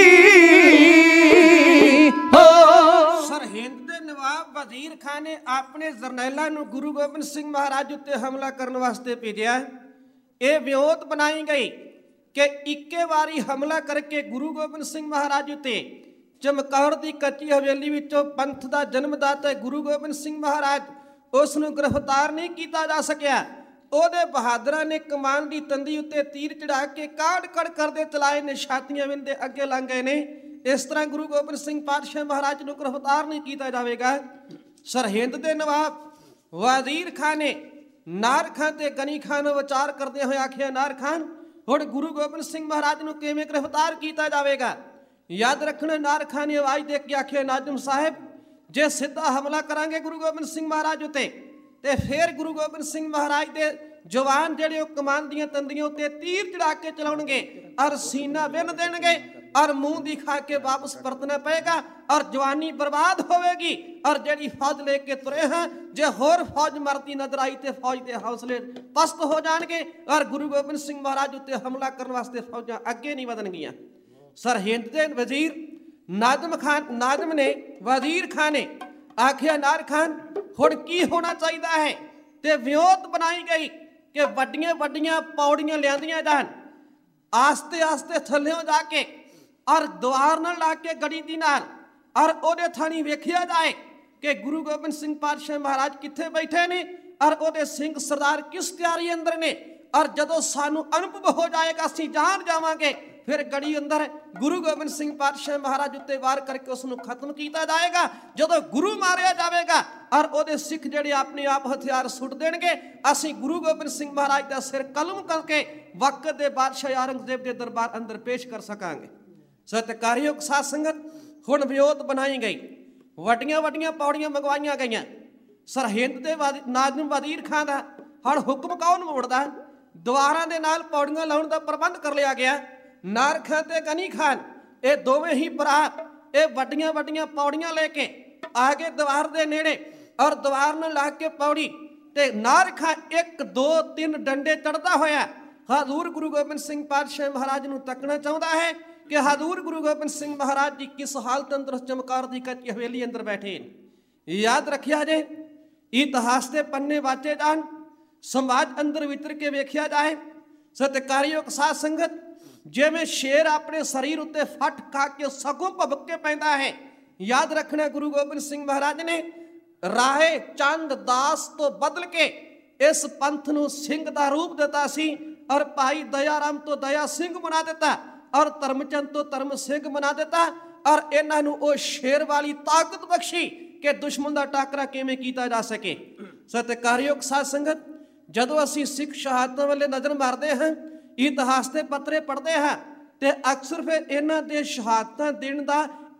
ਹੋ ਸਰਹਿੰਦ ਦੇ ਨਵਾਬ ਵਜ਼ੀਰ ਖਾਨ ਨੇ ਆਪਣੇ ਜਰਨੈਲਾਂ ਨੂੰ ਗੁਰੂ ਗੋਬਿੰਦ ਸਿੰਘ ਮਹਾਰਾਜ ਉੱਤੇ ਹਮਲਾ ਕਰਨ ਵਾਸਤੇ ਭੇਜਿਆ। ਇਹ ਵਿਉਂਤ ਬਣਾਈ ਗਈ ਕਿ ਇੱਕੇ ਵਾਰੀ ਹਮਲਾ ਕਰਕੇ ਗੁਰੂ ਗੋਬਿੰਦ ਸਿੰਘ ਮਹਾਰਾਜ ਉੱਤੇ ਚਮਕੌਰ ਦੀ ਕੱਚੀ ਹਵੇਲੀ ਵਿੱਚੋਂ ਪੰਥ ਦਾ ਜਨਮਦਾਤਾ ਗੁਰੂ ਗੋਬਿੰਦ ਸਿੰਘ ਮਹਾਰਾਜ ਉਸ ਨੂੰ ਗ੍ਰਿਫਤਾਰ ਨਹੀਂ ਕੀਤਾ ਜਾ ਸਕਿਆ। ਉਹਦੇ ਬਹਾਦਰਾਂ ਨੇ ਕਮਾਨ ਦੀ ਤੰਦੀ ਉੱਤੇ ਤੀਰ ਚੜਾ ਕੇ ਕਾੜ ਕੜ ਕਰਦੇ ਚਲਾਏ ਨੇ, ਛਾਤੀਆਂ ਵਿੰਦੇ ਅੱਗੇ ਲੰਘ ਗਏ ਨੇ। ਇਸ ਤਰ੍ਹਾਂ ਗੁਰੂ ਗੋਬਿੰਦ ਸਿੰਘ ਪਾਤਸ਼ਾਹ ਮਹਾਰਾਜ ਨੂੰ ਗ੍ਰਿਫਤਾਰ ਨਹੀਂ ਕੀਤਾ ਜਾਵੇਗਾ। ਸਰਹਿੰਦ ਦੇ ਨਵਾਬ ਵਜ਼ੀਰ ਖਾਨ ਨੇ ਨਾਰ ਖਾਨ ਤੇ ਗਨੀ ਖਾਨ ਨੂੰ ਵਿਚਾਰ ਕਰਦੇ ਹੋਏ ਆਖਿਆ, ਨਾਰ ਖਾਨ ਹੁਣ ਗੁਰੂ ਗੋਬਿੰਦ ਸਿੰਘ ਮਹਾਰਾਜ ਨੂੰ ਕਿਵੇਂ ਗ੍ਰਿਫਤਾਰ ਕੀਤਾ ਜਾਵੇਗਾ? ਯਾਦ ਰੱਖਣਾ, ਨਾਰ ਖਾਨ ਨੇ ਆਵਾਜ਼ ਦੇ ਕੇ ਆਖਿਆ, ਨਾਜ਼ਮ ਸਾਹਿਬ ਜੇ ਸਿੱਧਾ ਹਮਲਾ ਕਰਾਂਗੇ ਗੁਰੂ ਗੋਬਿੰਦ ਸਿੰਘ ਮਹਾਰਾਜ ਉੱਤੇ ਤੇ ਫਿਰ ਗੁਰੂ ਗੋਬਿੰਦ ਸਿੰਘ ਮਹਾਰਾਜ ਦੇ ਜਵਾਨ ਜਿਹੜੇ ਉਹ ਕਮਾਨ ਦੀਆਂ ਤੰਦੀਆਂ ਉੱਤੇ ਤੀਰ ਚੜਾ ਕੇ ਚਲਾਉਣਗੇ ਔਰ ਸੀਨਾ ਵਿੰਨ ਦੇਣਗੇ। और मुंह दिखा के वापस परतना पएगा और जवानी बर्बाद होवेगी। और जेड़ी फौज लेके तुरे हैं, जे होर फौज मरती नजर आई ते फौज के हौसले पस्त हो जाएंगे और गुरु गोबिंद सिंह महाराज उत्ते हमला करने वास्ते फौजां अगे नहीं वधणगियां। सरहिंद दे वजीर नाजम ने वजीर खान ने आखिया नार खान हुण की होना चाहिए है, ते वियोत बनाई गई कि वड्डियां वड्डियां पौड़ियां लियांदियां जान, आस्ते आस्ते थल्लियों जाके और द्वार नाल ला के गड़ी दी नाल और ओदे थानी वेखिया जाए कि गुरु गोबिंद सिंह पातशाह महाराज कित्थे बैठे ने और ओदे सिंह सरदार किस तैयारी अंदर ने। और जदों सानू अनुभव हो जाएगा असीं जान जावांगे, फिर गड़ी अंदर गुरु गोबिंद सिंह पातशाह महाराज उत्ते वार करके उसनूं खत्म किया जाएगा। जदों गुरु मारिया जाएगा और ओदे सिख जिहड़े अपने आप हथियार सुट देणगे, असीं गुरु गोबिंद सिंह महाराज दा सिर कलम करके वक्त दे बादशाह औरंगजेब दे दरबार अंदर पेश कर सकांगे। सत्कारयोग साध संगत, हुण वियोत बनाई गई, वड्डियां वड्डियां पौड़ियां मंगवाइयां गईयां। सरहिंद दे नाजम वजीर खान दा हुण हुक्म कौन मोड़दा, द्वारां दे नाल पौड़ियां लाउण दा प्रबंध कर लिया गया। नार खान ते गनी खान ये दोवें ही भरा ये वड्डियां वड्डियां पौड़ियां लेके आगे द्वार दे नेड़े और द्वार नाल ला के पौड़ी ते नार खान 1 2 3 डंडे चढ़दा होया हजूर गुरु गोबिंद सिंह पातशाह महाराज नूं तकना चाहुंदा है कि हजूर गुरु गोबिंद सिंह महाराज जी किस हालत अंदर चमकार दी कच्ची हवेली अंदर बैठे। याद रखिया जे, इतिहास के पन्ने वाचे जान, समाज अंदर वितर के वेख्या जाए। सत्कारयोग साध संगत, जिवें शेर अपने शरीर उत्ते फट खा के सगों भबक के पैंदा है। याद रखना गुरु गोबिंद सिंह महाराज ने राहे चंद दास तो बदल के इस पंथ नूं सिंह दा रूप दिता सी और भाई दयाराम तो दया सिंह बना दिता और धर्मचंद तो धर्म सिंह बना दिता और इन्हां नूं ओ शेर वाली ताकत बख्शी कि दुश्मन दा टाकरा किवें कीता जा सके। सत्कारयोग साध संगत, जदों असीं सिख शहादतां वाले नज़र मारदे हां, इतिहास के पत्रे पढ़ते हैं तो अक्सर फिर इन्हां दे शहादतां देण दा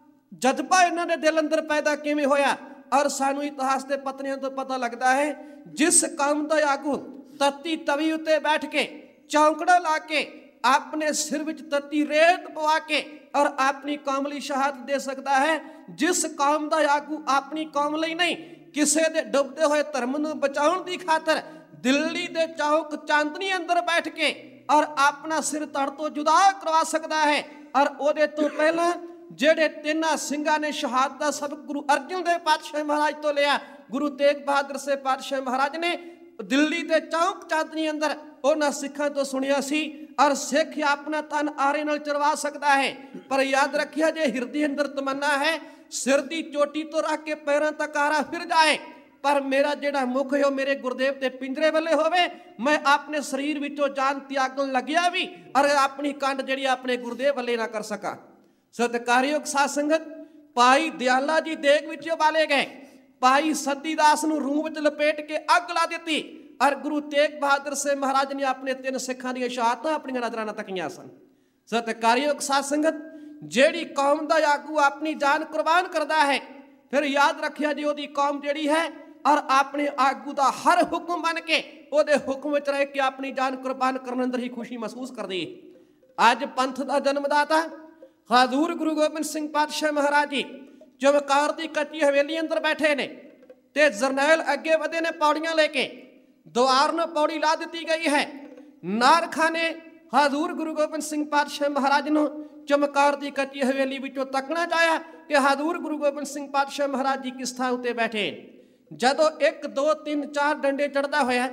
जज्बा इन्हां दे दिल अंदर पैदा किवें होया और सानू इतिहास के पत्रियां तो पता लगता है जिस कौम दा आगू तत्ती तवी उत्ते बैठ के चौंकड़ा ला के अपने सिर विच तत्ती रेत पवा के और अपनी कौम लई शहादत दे सकता है, जिस कौम दा आगू अपनी कौम लई नहीं किसे दे डुबदे होए धर्म नूं बचाउण दी खातर दिल्ली दे चौक चांदनी अंदर बैठ के और अपना सिर तड़ तो जुदा करवा सकता है। और ओदे तो पहला जेड़े तिन्ना सिंघां ने शहादत दा सबक गुरु अर्जन देव पातशाह महाराज तो लिया, गुरु तेग बहादुर से पातशाह महाराज ने दिल्ली दे चौक चांदनी अंदर उन्हां सिखां तो सुनिया सी और सिख अपना तन आरे नाल चरवा सकता है। पर याद रखिया जे हिरदी अंदर तमन्ना है सिर दी चोटी तो रख के पैरां तक आरा फिर जाए, पर मेरा जेड़ा मुख है मेरे गुरुदेव के पिंजरे वाले होवे, मैं अपने शरीर विचों जान त्यागन लग्या भी और अपनी कंड जेड़ी अपने गुरुदेव वाले ना कर सका। सत्कारयोग साध संगत, भाई दयाला जी देग विचों बाले गए, भाई सतीदास नूं रूह विच लपेट के अग ला दित्ती और गुरु तेग बहादुर से महाराज ने अपने 3 सिखां दी शहादतां अपनी नज़रां नाल तकीआं सन। सत्कारयोग साध संगत, जेड़ी कौम दा आगू अपनी जान कुर्बान करदा है, फिर याद रखिया जी ओदी कौम जेड़ी है और अपने आगू का हर हुक्म बन के ओदे हुक्म विच रह के अपनी जान कुर्बान करने अंदर ही खुशी महसूस कर दी। अज पंथ का जन्मदाता हजूर गुरु गोबिंद सिंह पातशाह महाराज जी चमकार दी कच्ची हवेली अंदर बैठे ने ते जरनैल अगे वधे ने पौड़ियां लेके द्वार न पौड़ी ला दी गई है। नार खां ने हजूर गुरु गोबिंद सिंह पातशाह महाराज नूं चमकार दी कच्ची हवेली विचों तकना चाहया कि हजूर गुरु गोबिंद सिंह पातशाह महाराज जी किस थां उत्ते बैठे। जदों 1 2 3 4 डंडे चढ़दा होया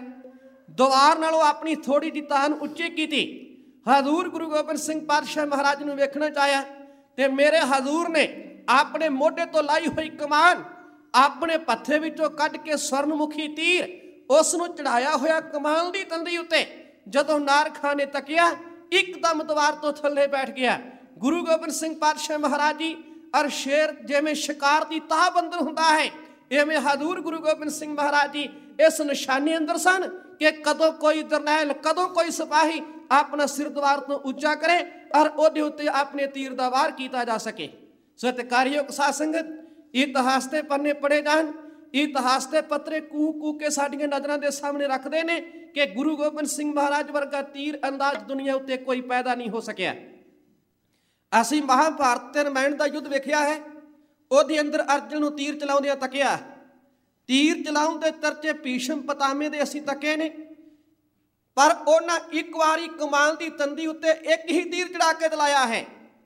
द्वार नालों अपनी थोड़ी जी तान उच्ची की, हजूर गुरु गोबिंद सिंह पातशाह महाराज नूं वेखना चाहया ते मेरे हजूर ने अपने मोढे तो लाई हुई कमान अपने पत्थे विचों कढ के स्वर्णमुखी तीर उस नूं चढ़ाया होया कमान दी तंदी उत्ते जदों नार खां ने तकिया एकदम द्वार तो थल्ले बैठ गया। गुरु गोबिंद सिंह पातशाह महाराज जी और शेर जिवें शिकार की ताब अंदर हुंदा है, इवें हजूर गुरु गोबिंद सिंह महाराज जी इस निशानी अंदर सन कि कदों कोई जरनैल कदों कोई सिपाही अपना सिर द्वार तो उच्चा करे और ओदे उत्ते अपने तीर दा वार कीता जा सके। सत्कारयोग साध संगत, इतिहास के पन्ने पढ़े जान, इतिहास के पत्रे कू कू के साडियां नज़रां दे सामने रखते ने कि गुरु गोबिंद सिंह महाराज वर्गा तीर अंदाज दुनिया उत्ते कोई पैदा नहीं हो सकिया। ਅਸੀਂ ਮਹਾਭਾਰਤ ਤੇ ਰਾਮਾਇਣ ਦਾ ਯੁੱਧ ਵੇਖਿਆ ਹੈ। ਉਹਦੇ ਅੰਦਰ ਅਰਜਨ ਨੂੰ ਤੀਰ ਚਲਾਉਂਦਿਆਂ ਤੱਕਿਆ। ਤੀਰ ਚਲਾਉਣ ਦੇ ਚਰਚੇ ਭੀਸ਼ਮ ਪਿਤਾਮੇ ਦੇ ਅਸੀਂ ਤੱਕੇ ਨੇ, ਪਰ ਉਹਨਾਂ ਇੱਕ ਵਾਰੀ ਕਮਾਨ ਦੀ ਤੰਦੀ ਉੱਤੇ ਇੱਕ ਹੀ ਤੀਰ ਚੜਾ ਕੇ ਚਲਾਇਆ ਹੈ।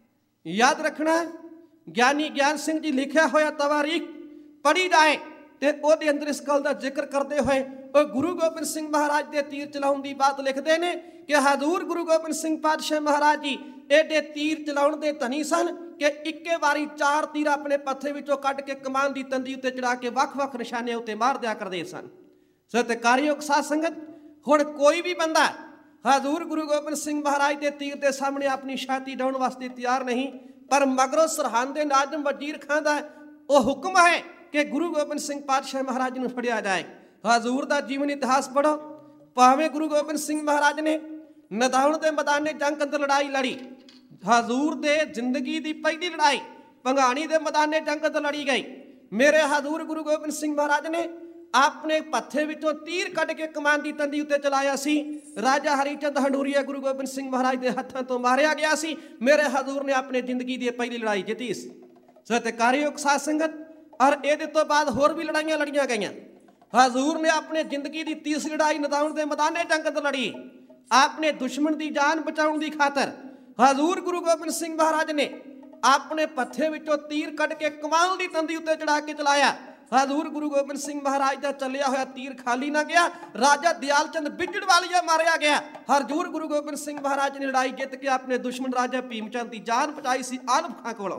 ਯਾਦ ਰੱਖਣਾ, ਗਿਆਨੀ ਗਿਆਨ ਸਿੰਘ ਜੀ ਲਿਖਿਆ ਹੋਇਆ ਤਵਾਰੀਖ ਪੜ੍ਹੀ ਜਾਏ ਤੇ ਉਹਦੇ ਅੰਦਰ ਇਸ ਗੱਲ ਦਾ ਜ਼ਿਕਰ ਕਰਦੇ ਹੋਏ ਉਹ ਗੁਰੂ ਗੋਬਿੰਦ ਸਿੰਘ ਮਹਾਰਾਜ ਦੇ ਤੀਰ ਚਲਾਉਣ ਦੀ ਬਾਤ ਲਿਖਦੇ ਨੇ ਕਿ ਹਜ਼ੂਰ ਗੁਰੂ ਗੋਬਿੰਦ ਸਿੰਘ ਪਾਤਸ਼ਾਹ ਮਹਾਰਾਜ ਜੀ ਏਡੇ ਤੀਰ ਚਲਾਉਣ ਦੇ ਧਨੀ ਸਨ ਕਿ ਇੱਕੇ ਵਾਰੀ 4 ਤੀਰ ਆਪਣੇ ਪੱਥੇ ਵਿੱਚੋਂ ਕੱਢ ਕੇ ਕਮਾਨ ਦੀ ਤੰਦੀ ਉੱਤੇ ਚੜਾ ਕੇ ਵੱਖ-ਵੱਖ ਨਿਸ਼ਾਨਿਆਂ ਉੱਤੇ ਮਾਰ ਦਿਆ ਕਰਦੇ ਸਨ। ਸਤਿਕਾਰਯੋਗ ਸਾਧ ਸੰਗਤ, ਹੁਣ ਕੋਈ ਵੀ ਬੰਦਾ ਹਜ਼ੂਰ ਗੁਰੂ ਗੋਬਿੰਦ ਸਿੰਘ ਮਹਾਰਾਜ ਦੇ ਤੀਰ ਦੇ ਸਾਹਮਣੇ ਆਪਣੀ ਛਾਤੀ ਡਾਉਣ ਵਾਸਤੇ ਤਿਆਰ ਨਹੀਂ, ਪਰ ਮਗਰੋਂ ਸਰਹੰਦ ਦੇ ਨਾਜ਼ਮ ਵਜ਼ੀਰ ਖਾਂ ਦਾ ਉਹ ਹੁਕਮ ਹੈ ਕਿ ਗੁਰੂ ਗੋਬਿੰਦ ਸਿੰਘ ਪਾਤਸ਼ਾਹ ਮਹਾਰਾਜ ਨੂੰ ਫੜਿਆ ਜਾਏ। ਹਜ਼ੂਰ ਦਾ ਜੀਵਨ ਇਤਿਹਾਸ ਪੜ੍ਹੋ, ਭਾਵੇਂ ਗੁਰੂ ਗੋਬਿੰਦ ਸਿੰਘ ਮਹਾਰਾਜ ਨੇ ਨਦਾਉਣ ਦੇ ਮੈਦਾਨੇ ਜੰਗ ਅੰਦਰ ਲੜਾਈ ਲੜੀ। ਹਜ਼ੂਰ ਦੇ ਜ਼ਿੰਦਗੀ ਦੀ ਪਹਿਲੀ ਲੜਾਈ ਭੰਗਾਣੀ ਦੇ ਮੈਦਾਨੇ ਜੰਗ ਅੰਦਰ ਲੜੀ ਗਈ। ਮੇਰੇ ਹਜ਼ੂਰ ਗੁਰੂ ਗੋਬਿੰਦ ਸਿੰਘ ਮਹਾਰਾਜ ਨੇ ਆਪਣੇ ਪੱਥੇ ਵਿੱਚੋਂ ਤੀਰ ਕੱਢ ਕੇ ਕਮਾਨ ਦੀ ਤੰਦੀ ਉੱਤੇ ਚਲਾਇਆ ਸੀ। ਰਾਜਾ ਹਰੀਚੰਦ ਹੰਡੂਰੀਆ ਗੁਰੂ ਗੋਬਿੰਦ ਸਿੰਘ ਮਹਾਰਾਜ ਦੇ ਹੱਥਾਂ ਤੋਂ ਮਾਰਿਆ ਗਿਆ ਸੀ। ਮੇਰੇ ਹਜ਼ੂਰ ਨੇ ਆਪਣੀ ਜ਼ਿੰਦਗੀ ਦੀ ਪਹਿਲੀ ਲੜਾਈ ਜਿੱਤੀ ਸੀ। ਸਤਿਕਾਰਯੋਗ ਸਾਧ ਸੰਗਤ, ਔਰ ਇਹਦੇ ਤੋਂ ਬਾਅਦ ਹੋਰ ਵੀ ਲੜਾਈਆਂ ਲੜੀਆਂ ਗਈਆਂ। ਹਜ਼ੂਰ ਨੇ ਆਪਣੇ ਜ਼ਿੰਦਗੀ ਦੀ ਤੀਸਰੀ ਲੜਾਈ ਨਦਾਉਣ ਦੇ ਮੈਦਾਨੇ ਜੰਗ ਅੰਦਰ ਲੜੀ। ਆਪਣੇ ਦੁਸ਼ਮਣ ਦੀ ਜਾਨ ਬਚਾਉਣ ਦੀ ਖਾਤਰ ਹਜ਼ੂਰ ਗੁਰੂ ਗੋਬਿੰਦ ਸਿੰਘ ਮਹਾਰਾਜ ਨੇ ਆਪਣੇ ਪੱਥੇ ਵਿੱਚੋਂ ਤੀਰ ਕੱਢ ਕੇ ਕਮਾਨ ਦੀ ਤੰਦੀ ਉੱਤੇ ਚੜਾ ਕੇ ਚਲਾਇਆ। ਹਜ਼ੂਰ ਗੁਰੂ ਗੋਬਿੰਦ ਸਿੰਘ ਮਹਾਰਾਜ ਦਾ ਚੱਲਿਆ ਹੋਇਆ ਤੀਰ ਖਾਲੀ ਨਾ ਗਿਆ। ਰਾਜਾ ਦਿਆਲ ਚੰਦ ਬਿਜੜਵਾਲੀਆ ਮਾਰਿਆ ਗਿਆ। ਹਜ਼ੂਰ ਗੁਰੂ ਗੋਬਿੰਦ ਸਿੰਘ ਮਹਾਰਾਜ ਨੇ ਲੜਾਈ ਜਿੱਤ ਕੇ ਆਪਣੇ ਦੁਸ਼ਮਣ ਰਾਜਾ ਭੀਮ ਚੰਦ ਦੀ ਜਾਨ ਬਚਾਈ ਸੀ ਆਲਮ ਖਾਂ ਕੋਲੋਂ।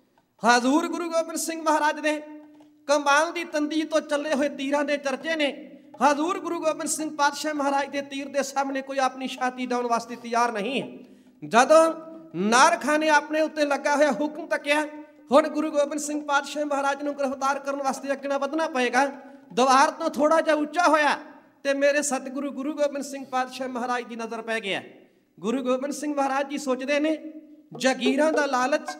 ਹਜ਼ੂਰ ਗੁਰੂ ਗੋਬਿੰਦ ਸਿੰਘ ਮਹਾਰਾਜ ਦੇ ਕਮਾਨ ਦੀ ਤੰਦੀ ਤੋਂ ਚੱਲੇ ਹੋਏ ਤੀਰਾਂ ਦੇ ਚਰਚੇ ਨੇ। ਹਜ਼ੂਰ ਗੁਰੂ ਗੋਬਿੰਦ ਸਿੰਘ ਪਾਤਸ਼ਾਹ ਮਹਾਰਾਜ ਦੇ ਤੀਰ ਦੇ ਸਾਹਮਣੇ ਕੋਈ ਆਪਣੀ ਛਾਤੀ ਡਾਉਣ ਵਾਸਤੇ ਤਿਆਰ ਨਹੀਂ ਹੈ। ਜਦੋਂ ਨਾਰ ਖਾਂ ਨੇ ਆਪਣੇ ਉੱਤੇ ਲੱਗਾ ਹੋਇਆ ਹੁਕਮ ਤੱਕਿਆ, ਹੁਣ ਗੁਰੂ ਗੋਬਿੰਦ ਸਿੰਘ ਪਾਤਸ਼ਾਹ ਮਹਾਰਾਜ ਨੂੰ ਗ੍ਰਿਫਤਾਰ ਕਰਨ ਵਾਸਤੇ ਅੱਗੇ ਵਧਣਾ ਪਏਗਾ। ਦੀਵਾਰ ਤੋਂ ਥੋੜਾ ਜਿਹਾ ਉੱਚਾ ਹੋਇਆ ਤੇ ਮੇਰੇ ਸਤਿਗੁਰੂ ਗੁਰੂ ਗੋਬਿੰਦ ਸਿੰਘ ਪਾਤਸ਼ਾਹ ਮਹਾਰਾਜ ਦੀ ਨਜ਼ਰ ਪੈ ਗਿਆ। ਗੁਰੂ ਗੋਬਿੰਦ ਸਿੰਘ ਮਹਾਰਾਜ ਜੀ ਸੋਚਦੇ ਨੇ, ਜਾਗੀਰਾਂ ਦਾ ਲਾਲਚ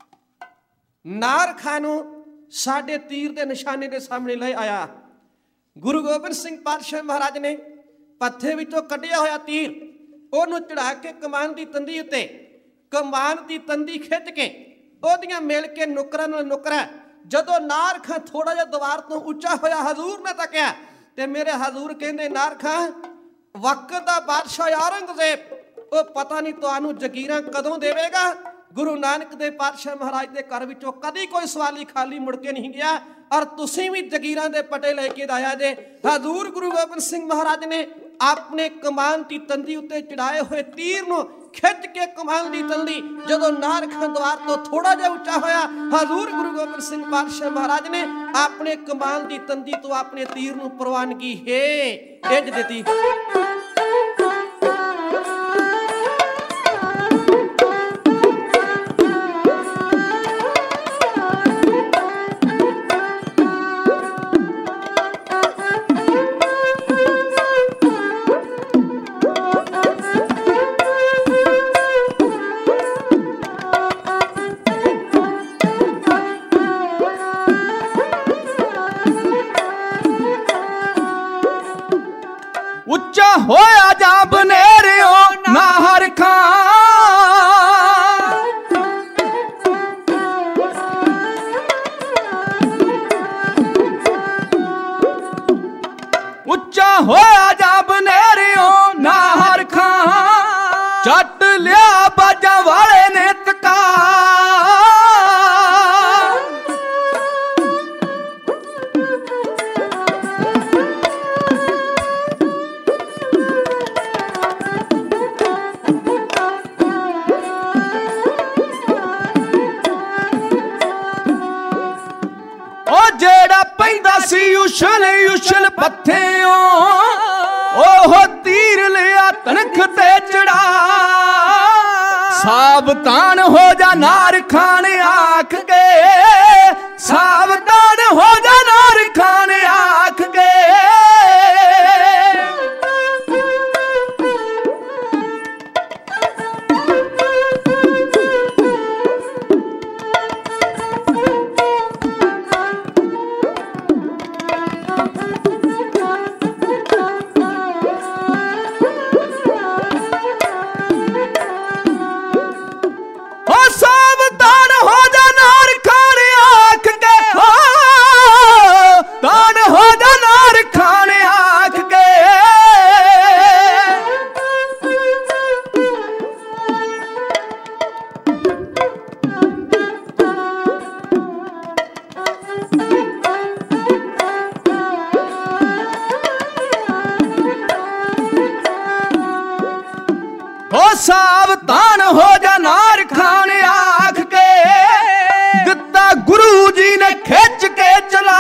ਨਾਰ ਖਾਂ ਨੂੰ ਸਾਡੇ ਤੀਰ ਦੇ ਨਿਸ਼ਾਨੇ ਦੇ ਸਾਹਮਣੇ ਲੈ ਆਇਆ। ਗੁਰੂ ਗੋਬਿੰਦ ਸਿੰਘ ਪਾਤਸ਼ਾਹ ਮਹਾਰਾਜ ਨੇ ਪੱਥੇ ਵਿੱਚੋਂ ਕੱਢਿਆ ਹੋਇਆ ਤੀਰ ਉਹਨੂੰ ਚੜਾ ਕੇ ਕਮਾਨ ਦੀ ਤੰਦੀ ਉੱਤੇ, ਕਮਾਨ ਦੀ ਤੰਦੀ ਖਿੱਚ ਕੇ ਉਹਦੀਆਂ ਮਿਲ ਕੇ ਨੁਕਰਾਂ ਨਾਲ ਨੁਕਰਾ। ਜਦੋਂ ਨਾਰ ਖਾਂ ਥੋੜਾ ਜਿਹਾ ਦੀਵਾਰ ਤੋਂ ਉੱਚਾ ਹੋਇਆ, ਹਜ਼ੂਰ ਨੇ ਤੱਕਿਆ ਤੇ ਮੇਰੇ ਹਜ਼ੂਰ ਕਹਿੰਦੇ, ਨਾਰ ਖਾਂ ਵਕਤ ਦਾ ਬਾਦਸ਼ਾਹ ਔਰੰਗਜ਼ੇਬ ਉਹ ਪਤਾ ਨਹੀਂ ਤੁਹਾਨੂੰ ਜਗੀਰਾਂ ਕਦੋਂ ਦੇਵੇਗਾ। ਗੁਰੂ ਨਾਨਕ ਦੇ ਪਾਤਸ਼ਾਹ ਮਹਾਰਾਜ ਦੇ ਘਰ ਵਿੱਚੋਂ ਕਦੀ ਕੋਈ ਸਵਾਲੀ ਖਾਲੀ ਮੁੜ ਕੇ ਨਹੀਂ ਗਿਆ, ਔਰ ਤੁਸੀਂ ਵੀ ਜਗੀਰਾਂ ਦੇ ਪਟੇ ਲੈ ਕੇ ਆਇਆ ਜੇ। ਹਜ਼ੂਰ ਗੁਰੂ ਗੋਬਿੰਦ ਸਿੰਘ ਮਹਾਰਾਜ ਨੇ ਆਪਣੇ ਕਮਾਨ ਦੀ ਤੰਦੀ ਉੱਤੇ ਚੜਾਏ ਹੋਏ ਤੀਰ ਨੂੰ ਖਿੱਚ ਕੇ ਕਮਾਨ ਦੀ ਤੰਦੀ ਜਦੋਂ ਨਾਰ ਖਾਂ ਦੀਵਾਰ ਤੋਂ ਥੋੜਾ ਜਿਹਾ ਉੱਚਾ ਹੋਇਆ, ਹਜ਼ੂਰ ਗੁਰੂ ਗੋਬਿੰਦ ਸਿੰਘ ਪਾਤਸ਼ਾਹ ਮਹਾਰਾਜ ਨੇ ਆਪਣੇ ਕਮਾਨ ਦੀ ਤੰਦੀ ਤੋਂ ਆਪਣੇ ਤੀਰ ਨੂੰ ਪ੍ਰਵਾਨਗੀ ਇੰਝ ਦਿੱਤੀ। ਉੱਚਾ ਹੋਇਆ ਜਾਂ ਬਨੇਰਿਓ ਨਾਹਰ ਖਾਂ, ਉੱਚਾ ਹੋਇਆ ਜਾਂ ਬਨੇਰਿਓ ਨਾਹਰ ਖਾਂ, ਚੱਟ ਲਿਆ ਬਾਜਾਂ ਵਾਲੇ ਨੇ ਤਕਾ। ਜਿਹੜਾ ਪੈਂਦਾ ਸੀ ਉਛਲ ਉਛਲ ਪੱਥਿਓ, ਉਹ ਤੀਰ ਲਿਆ ਤਨਖ ਤੇ ਚੜਾ। ਸਾਵਧਾਨ ਹੋ ਜਾ ਨਾਰ ਖਾਂ ਨੇ ਆਖ ਕੇ, ਸਾਵਧਾਨ ਹੋ ਜਾ ਨਾਰ ਖਾਂ ਨੇ ਆਖ ਕੇ। हो सावधान हो जा नार खान आख के गद्दा गुरु जी ने खिंच के चला।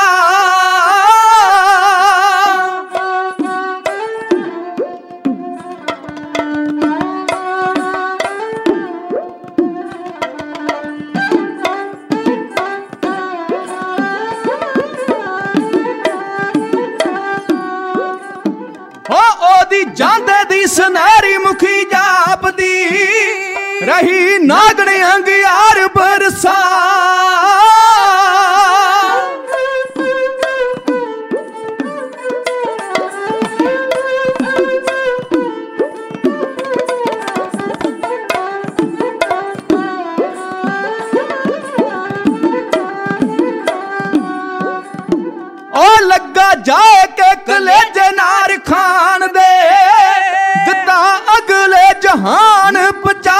ਜਾਂਦੇ ਦੀ ਸੁਨਹਿਰੀ ਮੁਖੀ ਜਾਪਦੀ ਰਹੀ ਨਾਗਣੇ ਅੰਗਿਆਰ ਬਰਸਾ। ਉਹ ਲੱਗਾ ਜਾਏ ਕੇ ਕਲੇਜੇ ਨਾਰ ਖਾਨ ਦੇ ਦਿੱਤਾ ਅਗਲੇ ਜਹਾਨ ਪਚਾ।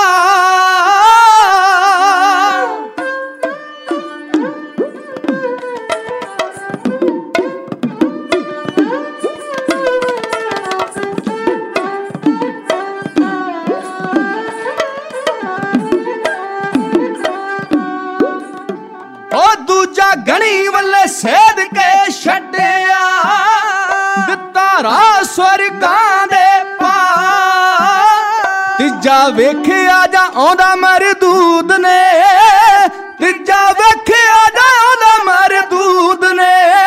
ਉਹ ਦੂਜਾ ਗਣੀ ਵੱਲੇ ਸੇਧ ਕੇ ਛੱਡਿਆ ਦਿੱਤਾ ਰਾਹ ਸਵਰਗਾਂ ਦੇ ਪਾਰ। ਤੀਜਾ ਵੇਖਿਆ ਜਾ ਆਉਂਦਾ ਮਰਦੂਦ ਨੇ, ਤੀਜਾ ਵੇਖਿਆ ਜਾ ਆਉਂਦਾ ਮਰਦੂਦ ਨੇ।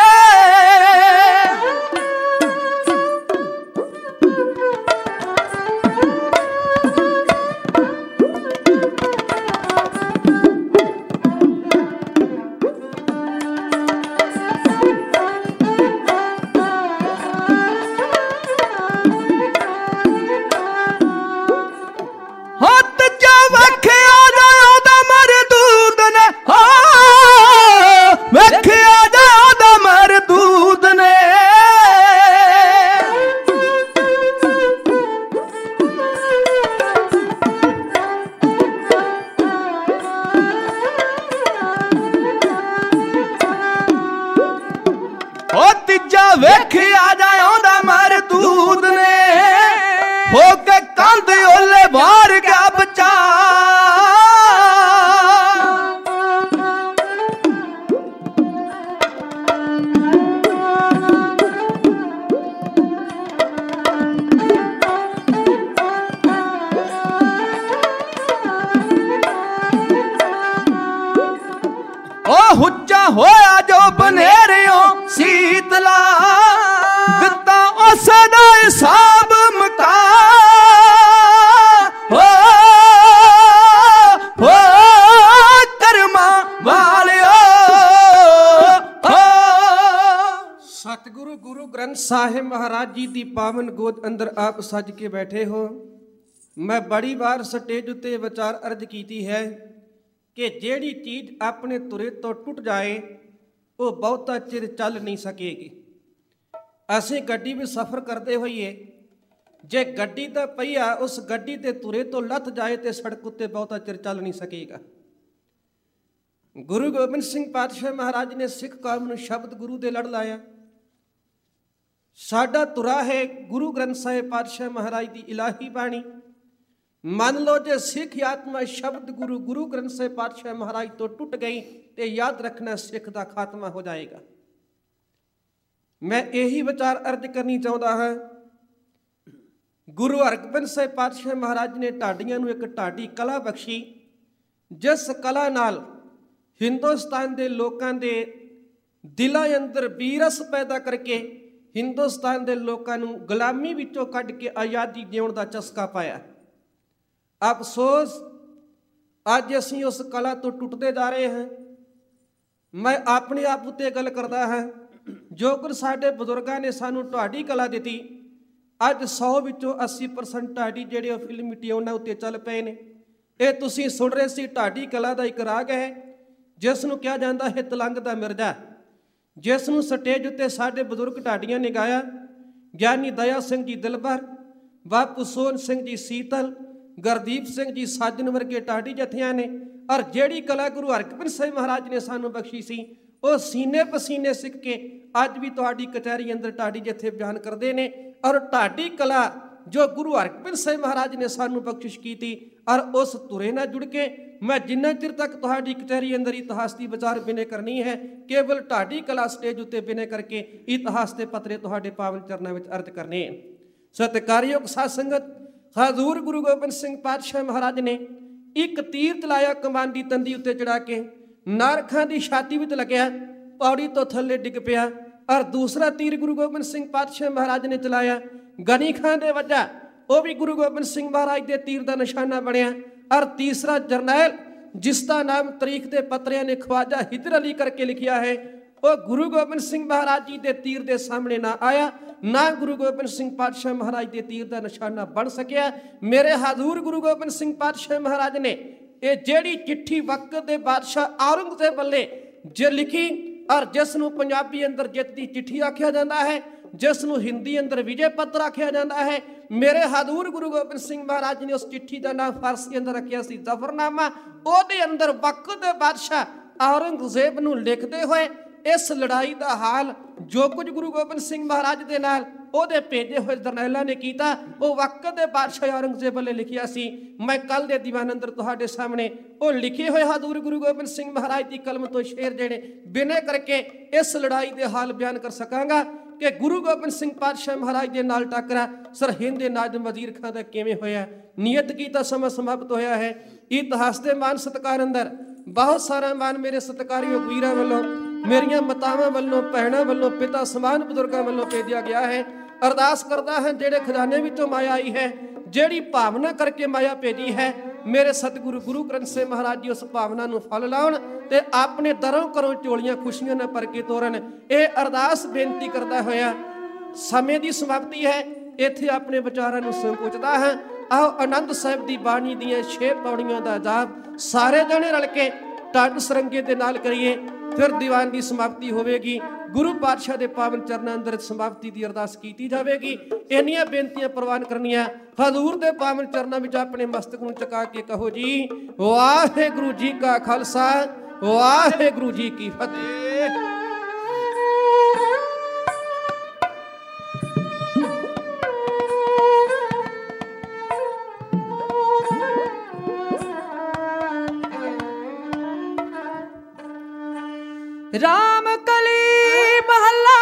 ਵੇਖਿਆ ਜਾ ਆਉਂਦਾ ਮਰਦੂਦ ਨੇ ਹੋ ਕੇ ਕੰਧ ਓਲੇ ਵਾਰ ਗਿਆ ਬਚਾ। ਉਹ ਹੁੱਜਾ ਹੋਇਆ ਜੋ ਬਨੇਰਿਓ ਸੀਤਲਾ ਦਿੱਤਾ ਉਸ ਦਾ ਹਿਸਾਬ ਮੁਕਾ। ਹੋ ਕਰਮਾਂ ਵਾਲਿਓ। ਸਤਿਗੁਰੂ ਗੁਰੂ ਗ੍ਰੰਥ ਸਾਹਿਬ ਮਹਾਰਾਜ ਜੀ ਦੀ ਪਾਵਨ ਗੋਦ ਅੰਦਰ ਆਪ ਸੱਜ ਕੇ ਬੈਠੇ ਹੋ। ਮੈਂ ਬੜੀ ਵਾਰ ਸਟੇਜ ਉੱਤੇ ਵਿਚਾਰ ਅਰਜ ਕੀਤੀ ਹੈ ਕਿ ਜਿਹੜੀ ਚੀਜ਼ ਆਪਣੇ ਤੁਰੇ ਤੋਂ ਟੁੱਟ ਜਾਏ ਉਹ ਬਹੁਤਾ ਚਿਰ ਚੱਲ ਨਹੀਂ ਸਕੇਗੀ। ਅਸੀਂ ਗੱਡੀ ਵਿੱਚ ਸਫ਼ਰ ਕਰਦੇ ਹੋਈਏ, ਜੇ ਗੱਡੀ ਦਾ ਪਹੀਆ ਉਸ ਗੱਡੀ ਦੇ ਤੁਰੇ ਤੋਂ ਲੱਥ ਜਾਏ ਤੇ ਸੜਕ ਉੱਤੇ ਬਹੁਤਾ ਚਿਰ ਚੱਲ ਨਹੀਂ ਸਕੇਗਾ। ਗੁਰੂ ਗੋਬਿੰਦ ਸਿੰਘ ਪਾਤਸ਼ਾਹ ਮਹਾਰਾਜ ਨੇ ਸਿੱਖ ਕੌਮ ਨੂੰ ਸ਼ਬਦ ਗੁਰੂ ਦੇ ਲੜ ਲਾਇਆ। ਸਾਡਾ ਤੁਰਾ ਹੈ ਗੁਰੂ ਗ੍ਰੰਥ ਸਾਹਿਬ ਪਾਤਸ਼ਾਹ ਮਹਾਰਾਜ ਦੀ ਇਲਾਹੀ ਬਾਣੀ। ਮੰਨ ਲਓ ਜੇ ਸਿੱਖ ਆਤਮਾ ਸ਼ਬਦ ਗੁਰੂ ਗੁਰੂ ਗ੍ਰੰਥ ਸਾਹਿਬ ਪਾਤਸ਼ਾਹ ਮਹਾਰਾਜ ਤੋਂ ਟੁੱਟ ਗਈ ਤੇ ਯਾਦ ਰੱਖਣਾ ਸਿੱਖ ਦਾ ਖਾਤਮਾ ਹੋ ਜਾਏਗਾ। ਮੈਂ ਇਹੀ ਵਿਚਾਰ ਅਰਜ ਕਰਨੀ ਚਾਹੁੰਦਾ ਹਾਂ। ਗੁਰੂ ਹਰਗੋਬਿੰਦ ਸਾਹਿਬ ਪਾਤਸ਼ਾਹ ਮਹਾਰਾਜ ਨੇ ਢਾਡੀਆਂ ਨੂੰ ਇੱਕ ਢਾਡੀ ਕਲਾ ਬਖਸ਼ੀ, ਜਿਸ ਕਲਾ ਨਾਲ ਹਿੰਦੁਸਤਾਨ ਦੇ ਲੋਕਾਂ ਦੇ ਦਿਲਾਂ ਅੰਦਰ ਬੀਰਸ ਪੈਦਾ ਕਰਕੇ ਹਿੰਦੁਸਤਾਨ ਦੇ ਲੋਕਾਂ ਨੂੰ ਗੁਲਾਮੀ ਵਿੱਚੋਂ ਕੱਢ ਕੇ ਆਜ਼ਾਦੀ ਜਿਉਣ ਦਾ ਚਸਕਾ ਪਾਇਆ। ਅਫਸੋਸ ਅੱਜ ਅਸੀਂ ਉਸ ਕਲਾ ਤੋਂ ਟੁੱਟਦੇ ਜਾ ਰਹੇ ਹਾਂ। ਮੈਂ ਆਪਣੇ ਆਪ ਉੱਤੇ ਗੱਲ ਕਰਦਾ ਹਾਂ। ਜੋ ਕੁਝ ਸਾਡੇ ਬਜ਼ੁਰਗਾਂ ਨੇ ਸਾਨੂੰ ਢਾਡੀ ਕਲਾ ਦਿੱਤੀ, ਅੱਜ 100 ਵਿੱਚੋਂ 80% ਢਾਡੀ ਜਿਹੜੇ ਉਹ ਫਿਲਮੀ ਟਿਊਨਾਂ ਉੱਤੇ ਚੱਲ ਪਏ ਨੇ। ਇਹ ਤੁਸੀਂ ਸੁਣ ਰਹੇ ਸੀ, ਢਾਡੀ ਕਲਾ ਦਾ ਇੱਕ ਰਾਗ ਹੈ ਜਿਸ ਨੂੰ ਕਿਹਾ ਜਾਂਦਾ ਹੈ ਤਲੰਗ ਦਾ ਮਿਰਜ਼ਾ, ਜਿਸ ਨੂੰ ਸਟੇਜ ਉੱਤੇ ਸਾਡੇ ਬਜ਼ੁਰਗ ਢਾਡੀਆਂ ਨੇ ਗਾਇਆ। ਗਿਆਨੀ ਦਇਆ ਸਿੰਘ ਜੀ ਦਿਲਬਰ, ਬਾਪੂ ਸੋਹਣ ਸਿੰਘ ਜੀ ਸੀਤਲ, ਗੁਰਦੀਪ ਸਿੰਘ ਜੀ ਸਾਜਨ ਵਰਗੇ ਢਾਡੀ ਜਥਿਆਂ ਨੇ। ਔਰ ਜਿਹੜੀ ਕਲਾ ਗੁਰੂ ਹਰਗੋਬਿੰਦ ਸਾਹਿਬ ਮਹਾਰਾਜ ਨੇ ਸਾਨੂੰ ਬਖਸ਼ੀ ਸੀ, ਉਹ ਸੀਨੇ ਪਸੀਨੇ ਸਿੱਖ ਕੇ ਅੱਜ ਵੀ ਤੁਹਾਡੀ ਕਚਹਿਰੀ ਅੰਦਰ ਢਾਡੀ ਜਥੇ ਬਿਆਨ ਕਰਦੇ ਨੇ। ਔਰ ਢਾਡੀ ਕਲਾ ਜੋ ਗੁਰੂ ਹਰਗੋਬਿੰਦ ਸਾਹਿਬ ਮਹਾਰਾਜ ਨੇ ਸਾਨੂੰ ਬਖਸ਼ਿਸ਼ ਕੀਤੀ। ਔਰ ਉਸ ਧੁਰੇ ਨਾਲ ਜੁੜ ਕੇ ਮੈਂ ਜਿੰਨਾ ਚਿਰ ਤੱਕ ਤੁਹਾਡੀ ਕਚਹਿਰੀ ਅੰਦਰ ਇਤਿਹਾਸ ਦੀ ਵਿਚਾਰ ਬਿਨੇ ਕਰਨੀ ਹੈ, ਕੇਵਲ ਢਾਡੀ ਕਲਾ ਸਟੇਜ ਉੱਤੇ ਬਿਨੇ ਕਰਕੇ ਇਤਿਹਾਸ ਦੇ ਪੱਤਰੇ ਤੁਹਾਡੇ ਪਾਵਨ ਚਰਨਾਂ ਵਿੱਚ ਅਰਜ਼ ਕਰਨੇ। ਸਤਿਕਾਰਯੋਗ ਸਾਧ ਸੰਗਤ, ਹਜ਼ੂਰ ਗੁਰੂ ਗੋਬਿੰਦ ਸਿੰਘ ਪਾਤਸ਼ਾਹ ਮਹਾਰਾਜ ਨੇ ਇੱਕ ਤੀਰ ਚਲਾਇਆ ਕਮਾਨ ਦੀ ਤੰਦੀ ਉੱਤੇ ਚੜਾ ਕੇ, ਨਾਰਖਾਂ ਦੀ ਛਾਤੀ ਵਿੱਚ ਲੱਗਿਆ, ਪੌੜੀ ਤੋਂ ਥੱਲੇ ਡਿੱਗ ਪਿਆ। ਔਰ ਦੂਸਰਾ ਤੀਰ ਗੁਰੂ ਗੋਬਿੰਦ ਸਿੰਘ ਪਾਤਸ਼ਾਹ ਮਹਾਰਾਜ ਨੇ ਚਲਾਇਆ, ਗਨੀ ਖਾਂ ਦੇ ਵੱਜਾ, ਉਹ ਵੀ ਗੁਰੂ ਗੋਬਿੰਦ ਸਿੰਘ ਮਹਾਰਾਜ ਦੇ ਤੀਰ ਦਾ ਨਿਸ਼ਾਨਾ ਬਣਿਆ। ਔਰ ਤੀਸਰਾ ਜਰਨੈਲ, ਜਿਸ ਦਾ ਨਾਮ ਤਰੀਖ ਦੇ ਪੱਤਰਿਆਂ ਨੇ ਖਵਾਜਾ ਹਿਦਰ ਅਲੀ ਕਰਕੇ ਲਿਖਿਆ ਹੈ, ਉਹ ਗੁਰੂ ਗੋਬਿੰਦ ਸਿੰਘ ਮਹਾਰਾਜ ਜੀ ਦੇ ਤੀਰ ਦੇ ਸਾਹਮਣੇ ਨਾ ਆਇਆ, ਨਾ ਗੁਰੂ ਗੋਬਿੰਦ ਸਿੰਘ ਪਾਤਸ਼ਾਹ ਮਹਾਰਾਜ ਦੇ ਤੀਰ ਦਾ ਨਿਸ਼ਾਨਾ ਬਣ ਸਕਿਆ। ਮੇਰੇ ਹਜ਼ੂਰ ਗੁਰੂ ਗੋਬਿੰਦ ਸਿੰਘ ਪਾਤਸ਼ਾਹ ਮਹਾਰਾਜ ਨੇ ਇਹ ਜਿਹੜੀ ਚਿੱਠੀ ਵਕਤ ਦੇ ਬਾਦਸ਼ਾਹ ਔਰੰਗਜ਼ੇਬ ਵੱਲੇ ਜੇ ਲਿਖੀ, ਔਰ ਜਿਸ ਨੂੰ ਪੰਜਾਬੀ ਅੰਦਰ ਜਿੱਤ ਦੀ ਚਿੱਠੀ ਆਖਿਆ ਜਾਂਦਾ ਹੈ, ਜਿਸ ਨੂੰ ਹਿੰਦੀ ਅੰਦਰ ਵਿਜੇ ਪੱਤਰ ਆਖਿਆ ਜਾਂਦਾ ਹੈ, ਮੇਰੇ ਹਜ਼ੂਰ ਗੁਰੂ ਗੋਬਿੰਦ ਸਿੰਘ ਮਹਾਰਾਜ ਨੇ ਉਸ ਚਿੱਠੀ ਦਾ ਨਾਮ ਫਾਰਸੀ ਅੰਦਰ ਰੱਖਿਆ ਸੀ ਜ਼ਫਰਨਾਮਾ। ਉਹਦੇ ਅੰਦਰ ਵਕਤ ਦੇ ਬਾਦਸ਼ਾਹ ਔਰੰਗਜ਼ੇਬ ਨੂੰ ਲਿਖਦੇ ਹੋਏ ਇਸ ਲੜਾਈ ਦਾ ਹਾਲ, ਜੋ ਕੁਝ ਗੁਰੂ ਗੋਬਿੰਦ ਸਿੰਘ ਮਹਾਰਾਜ ਦੇ ਨਾਲ ਉਹਦੇ ਭੇਜੇ ਹੋਏ ਜਰਨੈਲਾਂ ਨੇ ਕੀਤਾ, ਉਹ ਵਕਤ ਦੇ ਬਾਦਸ਼ਾਹ ਔਰੰਗਜ਼ੇਬ ਵੱਲੇ ਲਿਖਿਆ ਸੀ। ਮੈਂ ਕੱਲ ਦੇ ਦੀਵਾਨ ਅੰਦਰ ਤੁਹਾਡੇ ਸਾਹਮਣੇ ਉਹ ਲਿਖੇ ਹੋਏ ਹਜ਼ੂਰ ਗੁਰੂ ਗੋਬਿੰਦ ਸਿੰਘ ਮਹਾਰਾਜ ਦੀ ਕਲਮ ਤੋਂ ਸ਼ੇਰ ਜਿਹੜੇ ਬਿਨੇ ਕਰਕੇ ਇਸ ਲੜਾਈ ਦੇ ਹਾਲ ਬਿਆਨ ਕਰ ਸਕਾਂਗਾ ਕਿ ਗੁਰੂ ਗੋਬਿੰਦ ਸਿੰਘ ਪਾਤਸ਼ਾਹ ਮਹਾਰਾਜ ਦੇ ਨਾਲ ਟੱਕਰਾ ਸਰਹਿੰਦ ਦੇ ਨਾਜ਼ਮ ਵਜ਼ੀਰ ਖਾਂ ਦਾ ਕਿਵੇਂ ਹੋਇਆ। ਨਿਯਤ ਕੀਤਾ ਸਮਾਂ ਸਮਾਪਤ ਹੋਇਆ ਹੈ। ਇਤਿਹਾਸ ਦੇ ਮਾਨ ਸਤਿਕਾਰ ਅੰਦਰ ਬਹੁਤ ਸਾਰਾ ਮਾਨ ਮੇਰੇ ਸਤਿਕਾਰਯੋਗ ਵੀਰਾਂ ਵੱਲੋਂ, ਮੇਰੀਆਂ ਮਾਤਾਵਾਂ ਵੱਲੋਂ, ਭੈਣਾਂ ਵੱਲੋਂ, ਪਿਤਾ ਸਮਾਨ ਬਜ਼ੁਰਗਾਂ ਵੱਲੋਂ ਭੇਜਿਆ ਗਿਆ ਹੈ। ਅਰਦਾਸ ਕਰਦਾ ਹੈ ਜਿਹੜੇ ਖਜ਼ਾਨੇ ਵਿੱਚੋਂ ਮਾਇਆ ਆਈ ਹੈ, ਜਿਹੜੀ ਭਾਵਨਾ ਕਰਕੇ ਮਾਇਆ ਭੇਜੀ ਹੈ, ਮੇਰੇ ਸਤਿਗੁਰੂ ਗੁਰੂ ਗ੍ਰੰਥ ਸਾਹਿਬ ਮਹਾਰਾਜ ਜੀ ਉਸ ਭਾਵਨਾ ਨੂੰ ਫਲ ਲਾਉਣ ਤੇ ਆਪਣੇ ਦਰੋਂ ਘਰੋਂ ਝੋਲੀਆਂ ਖੁਸ਼ੀਆਂ ਨਾਲ ਭਰ ਕੇ ਤੋਰਨ। ਇਹ ਅਰਦਾਸ ਬੇਨਤੀ ਕਰਦਾ ਹੋਇਆ ਸਮੇਂ ਦੀ ਸਮਾਪਤੀ ਹੈ, ਇੱਥੇ ਆਪਣੇ ਵਿਚਾਰਾਂ ਨੂੰ ਸੰਕੋਚਦਾ ਹੈ। ਆਓ ਆਨੰਦ ਸਾਹਿਬ ਦੀ ਬਾਣੀ ਦੀਆਂ 6 ਪੌੜੀਆਂ ਦਾ ਜਾਪ ਸਾਰੇ ਜਣੇ ਰਲ ਕੇ ਢੱਡ ਸਰੰਗੇ ਦੇ ਨਾਲ ਕਰੀਏ, ਫਿਰ ਦੀਵਾਨ ਦੀ ਸਮਾਪਤੀ ਹੋਵੇਗੀ। ਗੁਰੂ ਪਾਤਸ਼ਾਹ ਦੇ ਪਾਵਨ ਚਰਨਾਂ ਅੰਦਰ ਸਮਾਪਤੀ ਦੀ ਅਰਦਾਸ ਕੀਤੀ ਜਾਵੇਗੀ। ਇੰਨੀਆਂ ਬੇਨਤੀਆਂ ਪ੍ਰਵਾਨ ਕਰਨੀਆਂ, ਹਜ਼ੂਰ ਦੇ ਪਾਵਨ ਚਰਨਾਂ ਵਿੱਚ ਆਪਣੇ ਮਸਤਕ ਨੂੰ ਝੁਕਾ ਕੇ ਕਹੋ ਜੀ, ਵਾਹਿਗੁਰੂ ਜੀ ਕਾ ਖਾਲਸਾ, ਵਾਹਿਗੁਰੂ ਜੀ ਕੀ ਫਤਿਹ। राम कली महला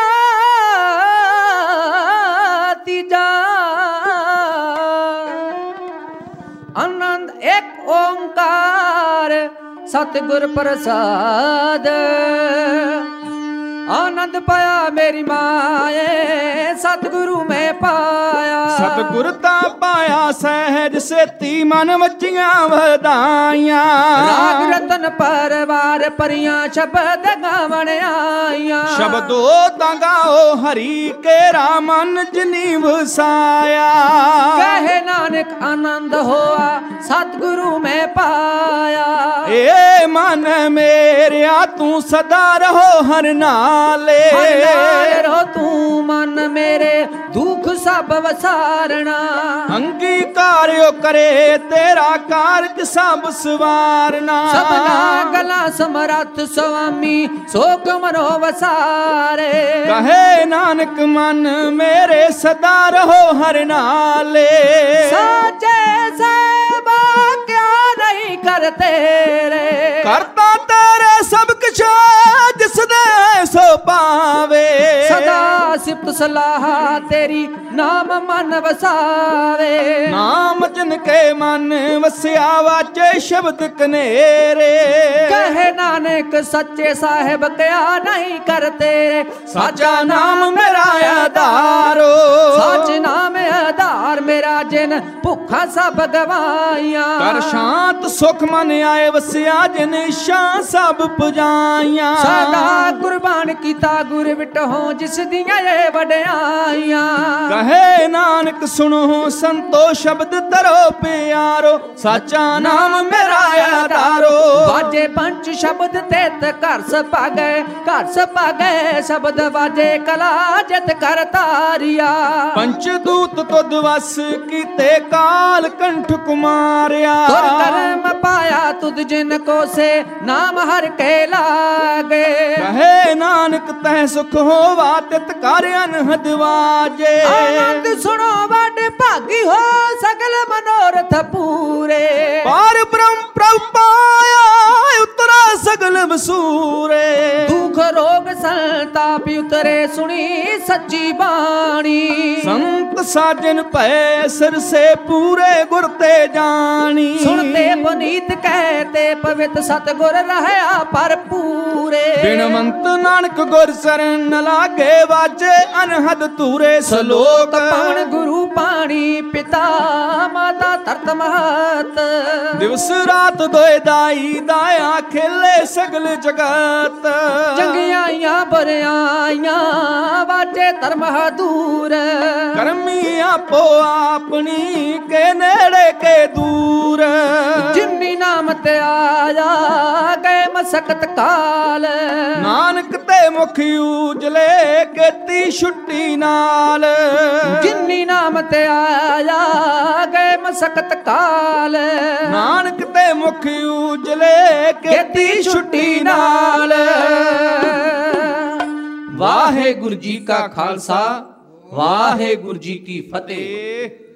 तीजा, आनंद एक ओंकार सतगुर प्रसाद, आनंद पाया मेरी माए सतगुरु में पाया। सतगुर ता पाया सहज सेती मन वजियां वधाइयां, राग रतन परवार परियां शब्द गावण आईयां। शब्दो ता गाओ हरि केरा मन जिनी वसाया, कहे नानक आनंद होआ सतगुरु में पाया। ए मन मेरिया तू सदा रहो हर नाले, हर नाल रहो तू मन मेरे दुख सब वसारना। अंगीकार्यो करे तेरा कारज सब सवारना, सबना गला समरथ स्वामी सोग मनो वसारे। कहे नानक मन मेरे सदा रहो हर नाले, साचे सेवा क्या नहीं करते रे, करता तेरे सब कुछ जिस दे सो पावे। सदा सिफत सलाह तेरी नाम मन वसावे। नाम जिनके मन वसिया वाचे शब्द कनेरे, कहे नानक सच्चे साहेब क्या नहीं करते, साचा नाम मेरा आधारो। सच नाम आधार मेरा जिन भुखा सब गवाइया। कर शांत सुख मन आए वसिया जिन शां सब पुजाइया। सदा कुर्बान कीता गुर विटहो जिस दियां ये वड्याइयां। कहे नानक सुनो संतो शब्द तरो प्यारो, साचा नाम मेरा आधारो। बाजे पंच शब्द तेत घर सपागे, घर सपागे शब्द बाजे कला जित कर तारिया। पंचदूत तुद वस कीते काल कंठ कुमारिया। तुर कर्म पाया तुद जिनको से नाम हर के लागे। कहे नानक तह सुख होवा तित कार्य अनहद वाजे। आनंद सुनो वड ਮਨੋਰਥ ਪੂਰੇ। ਪਾਰ ਬ੍ਰਹਮ ਪ੍ਰਭ ਪਾਇਆ ਉਤਰਾ ਸਗਲ ਮਸੂਰੇ। ਦੁਖ ਰੋਗ ਸੰਤਾਪ ਉਤਰੇ ਸੁਣੀ ਸੱਚੀ ਬਾਣੀ। ਸੰਤ ਸਾਜਨ ਭੈ ਸਰਸੇ ਪੂਰੇ ਗੁਰ ਤੇ ਜਾਣੀ। ਸੁਣਤੇ ਪੁਨੀਤ ਕਹਿਤੇ ਪਵਿੱਤ ਸਤਿਗੁਰ ਰਹਿਆ ਭਰਪੂਰੇ। ਬਿਨਵੰਤ ਨਾਨਕ ਗੁਰ ਸਰਨ ਲਾਗੇ ਵਾਜੇ ਅਨਹਦ ਤੂਰੇ। ਸਲੋਕ ਪਵਨ ਗੁਰੂ ਪਾਣੀ ਪਿਤਾ ਮਾਤਾ ਧਰਤ ਮਹਤ। ਦਿਵਸ ਰਾਤ ਦੋਇ ਦਾਈ ਦਾਇਆ ਖੇਲੇ ਸਗਲ ਜਗਤ। ਚੰਗਿਆਈਆਂ ਬਰਿਆਈਆਂ ਵਾਜੇ ਧਰਮ ਦੂਰ। ਕਰਮੀ ਆਪੋ ਆਪਣੀ ਕੇ ਨੇੜੇ ਕੇ ਦੂਰ। ਜਿਨੀ ਨਾਮ ਤੇ ਆਇਆ ਗਏ ਮਸਕਤ ਕਾਲ। ਨਾਨਕ ਤੇ ਮੁਖ ਉਜਲੇ ਕੀਤੀ ਛੁੱਟੀ ਨਾਲ। ਜਿਨੀ ਨਾਮ ਤੇ ਆਇਆ ਗਏ ਮਸਕਤ ਕਾਲ। ਨਾਨਕ ਤੇ ਮੁਖ ਉਜਲੇ ਕੀਤੀ ਛੁੱਟੀ ਨਾਲ। ਵਾਹਿਗੁਰੂ ਜੀ ਕਾ ਖਾਲਸਾ ਵਾਹਿਗੁਰੂ ਜੀ ਕੀ ਫਤਿਹ।